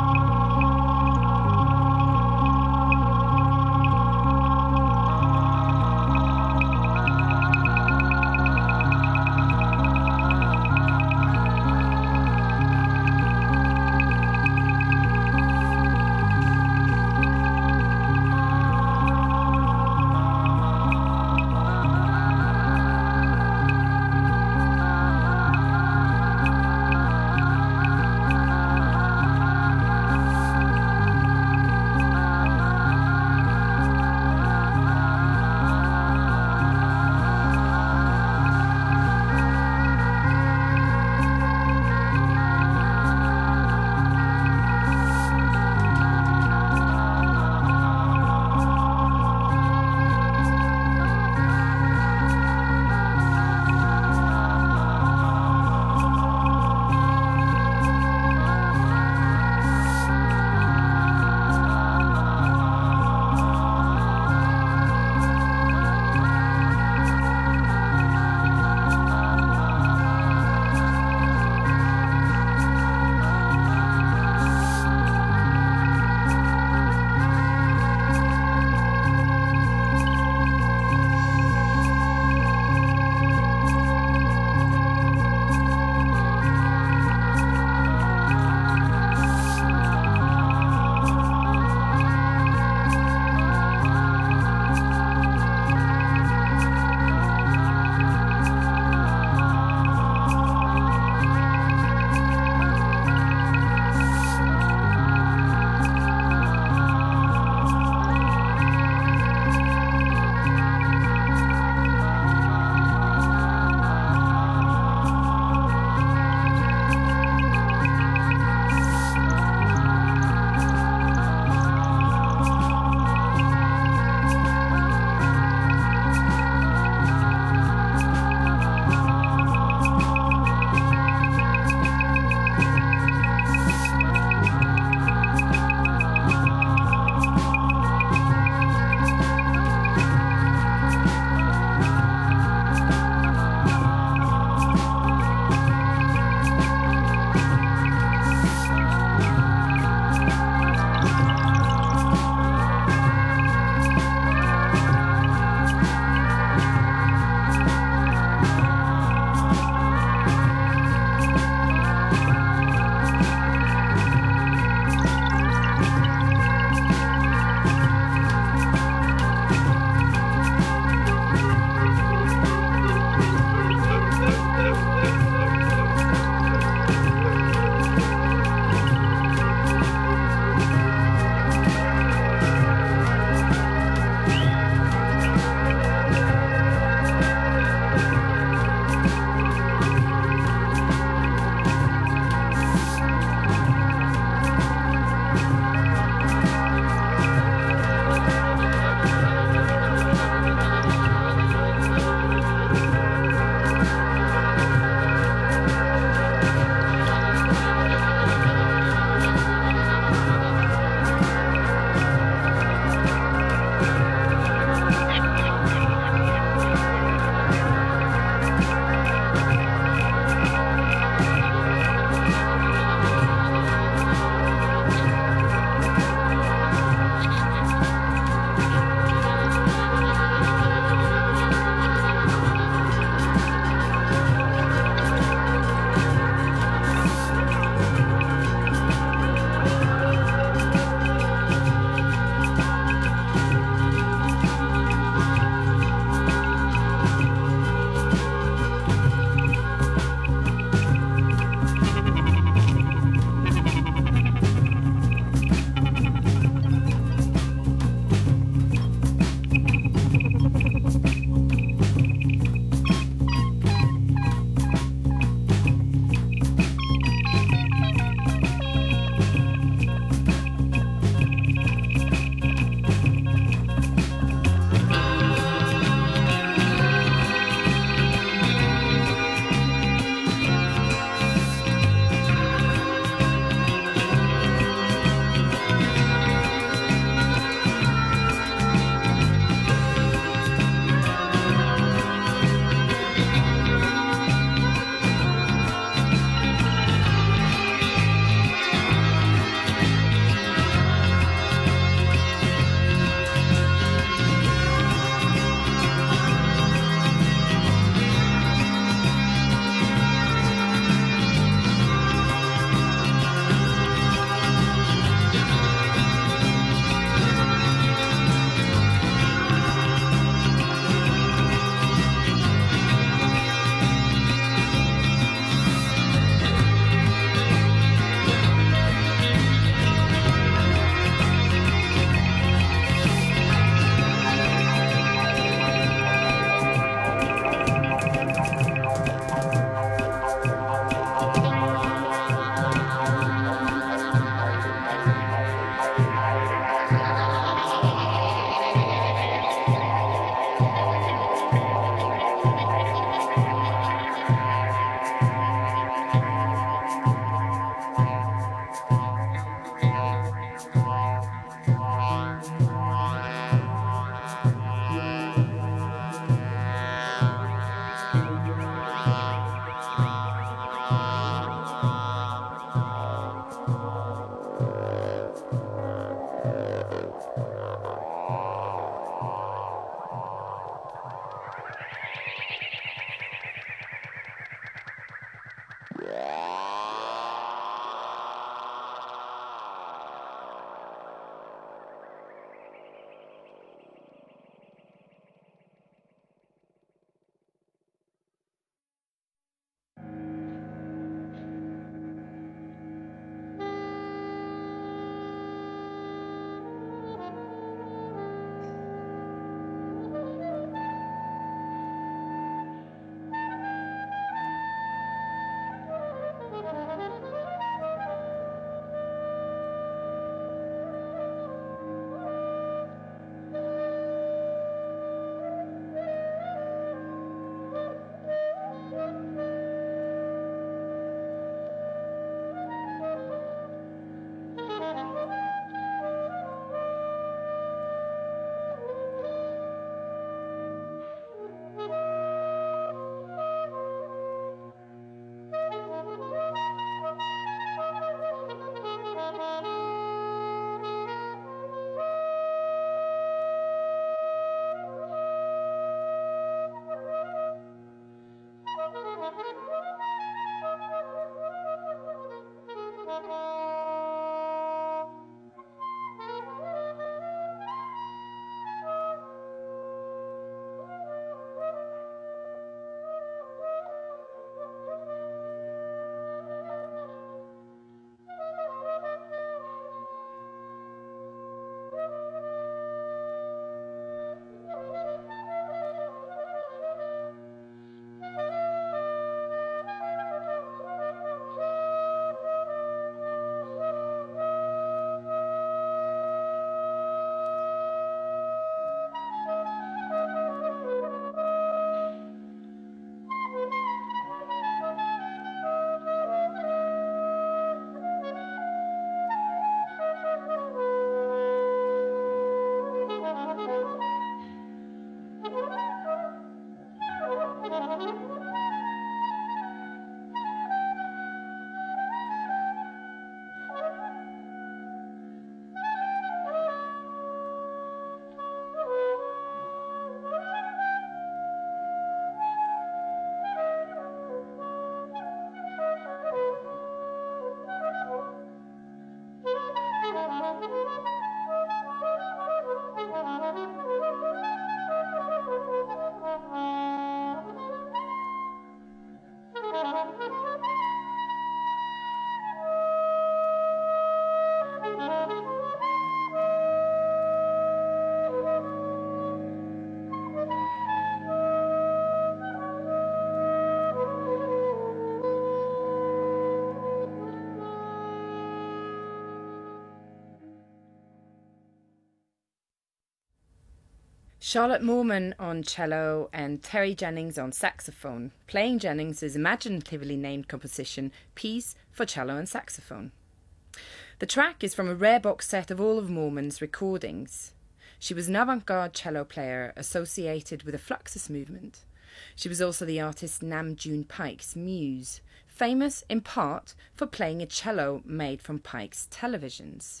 Charlotte Moorman on cello and Terry Jennings on saxophone, playing Jennings' imaginatively named composition Piece for Cello and Saxophone. The track is from a rare box set of all of Moorman's recordings. She was an avant-garde cello player associated with the Fluxus movement. She was also the artist Nam June Paik's muse, famous in part for playing a cello made from Paik's televisions.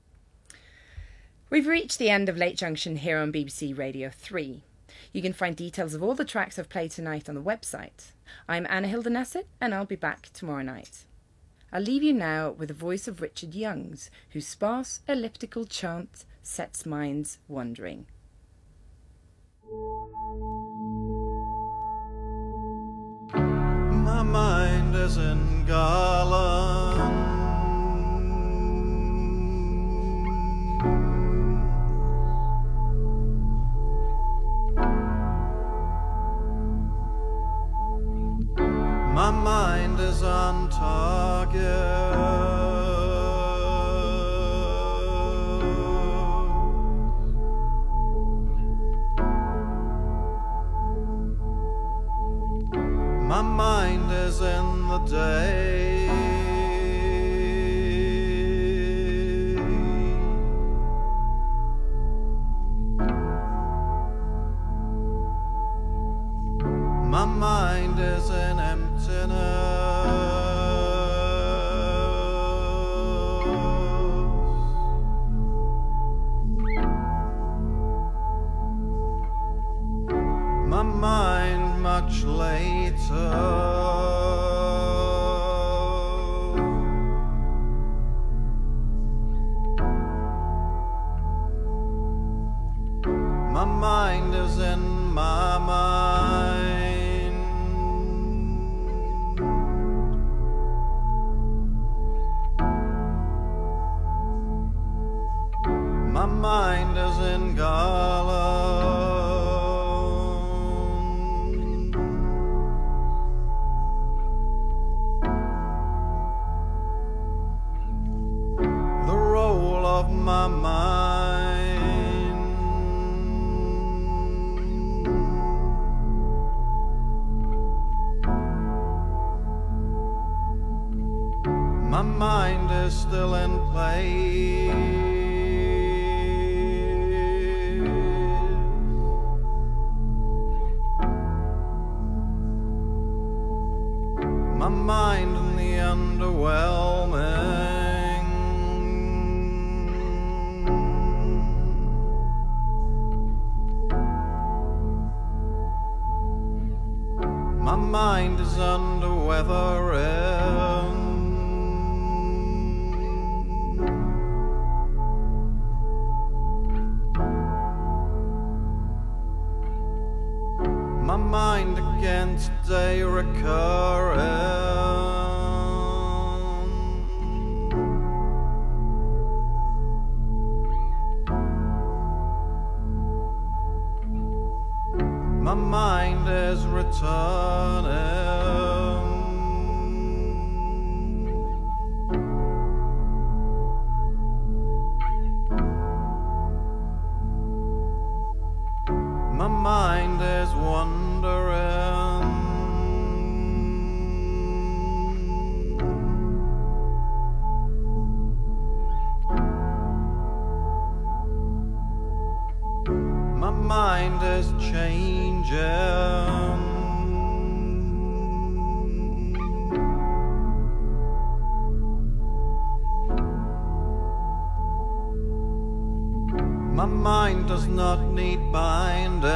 We've reached the end of Late Junction here on B B C Radio three. You can find details of all the tracks I've played tonight on the website. I'm Anna Hilda Nesset, and I'll be back tomorrow night. I'll leave you now with the voice of Richard Youngs, whose sparse elliptical chant sets minds wondering. My mind is in Garland. My mind is on target. My mind is in the day. My mind is in emptiness. My mind much later. My mind is in my mind. My mind is in Garland. The role of my mind. My mind is still in place. My mind in the underwhelming. My mind is under weathering. My mind against day recurring. My mind is returning. My mind is wandering. My mind is changing. My mind does not need binding.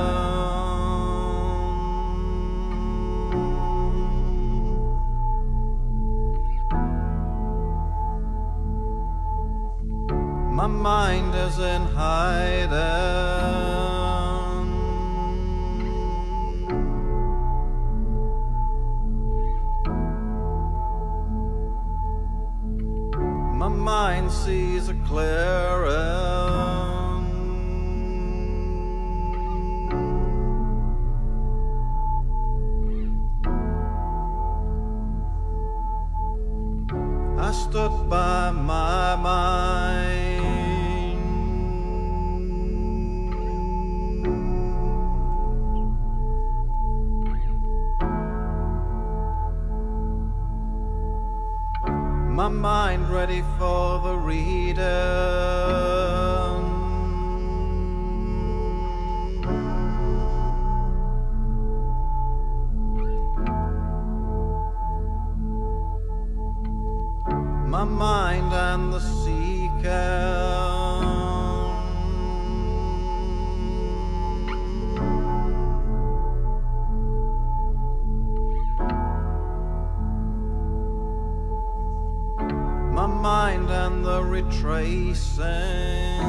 My mind is in hiding. My mind sees a clearing. I stood by my mind. my mind ready for the reading. My mind and the seeker. My mind and the retracing.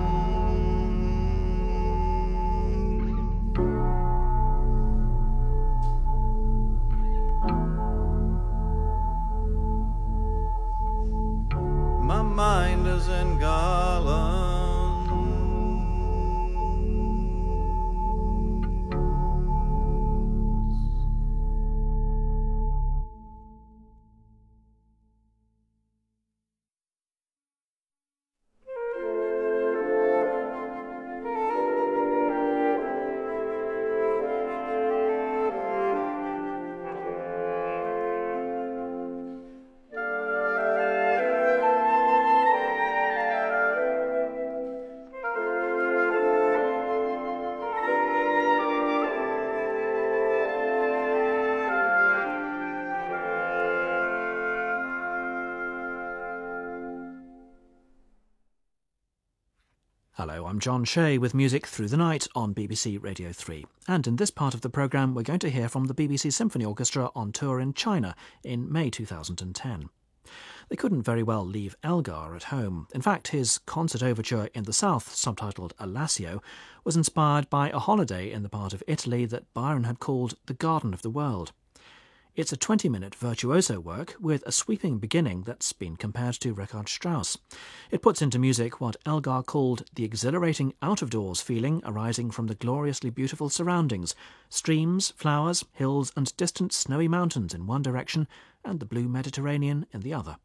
My mind is in garland. Hello, I'm John Shea with Music Through the Night on B B C Radio three. And in this part of the programme, we're going to hear from the B B C Symphony Orchestra on tour in China in May two thousand ten. They couldn't very well leave Elgar at home. In fact, his concert overture in the south, subtitled Alassio, was inspired by a holiday in the part of Italy that Byron had called the Garden of the World. It's a twenty-minute virtuoso work with a sweeping beginning that's been compared to Richard Strauss. It puts into music what Elgar called the exhilarating out-of-doors feeling arising from the gloriously beautiful surroundings: streams, flowers, hills and distant snowy mountains in one direction and the blue Mediterranean in the other.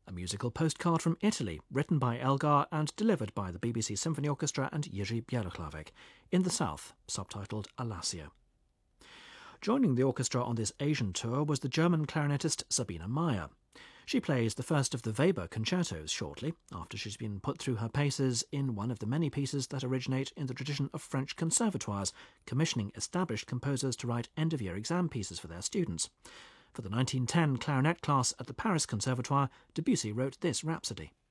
a musical postcard from Italy written by Elgar and delivered by the B B C Symphony Orchestra and Jiří Bělohlavek in the south, subtitled Alasia. Joining the orchestra on this Asian tour was the German clarinetist Sabine Meyer. She plays the first of the Weber concertos shortly, after she's been put through her paces in one of the many pieces that originate in the tradition of French conservatoires, commissioning established composers to write end-of-year exam pieces for their students. For the nineteen ten clarinet class at the Paris Conservatoire, Debussy wrote this rhapsody.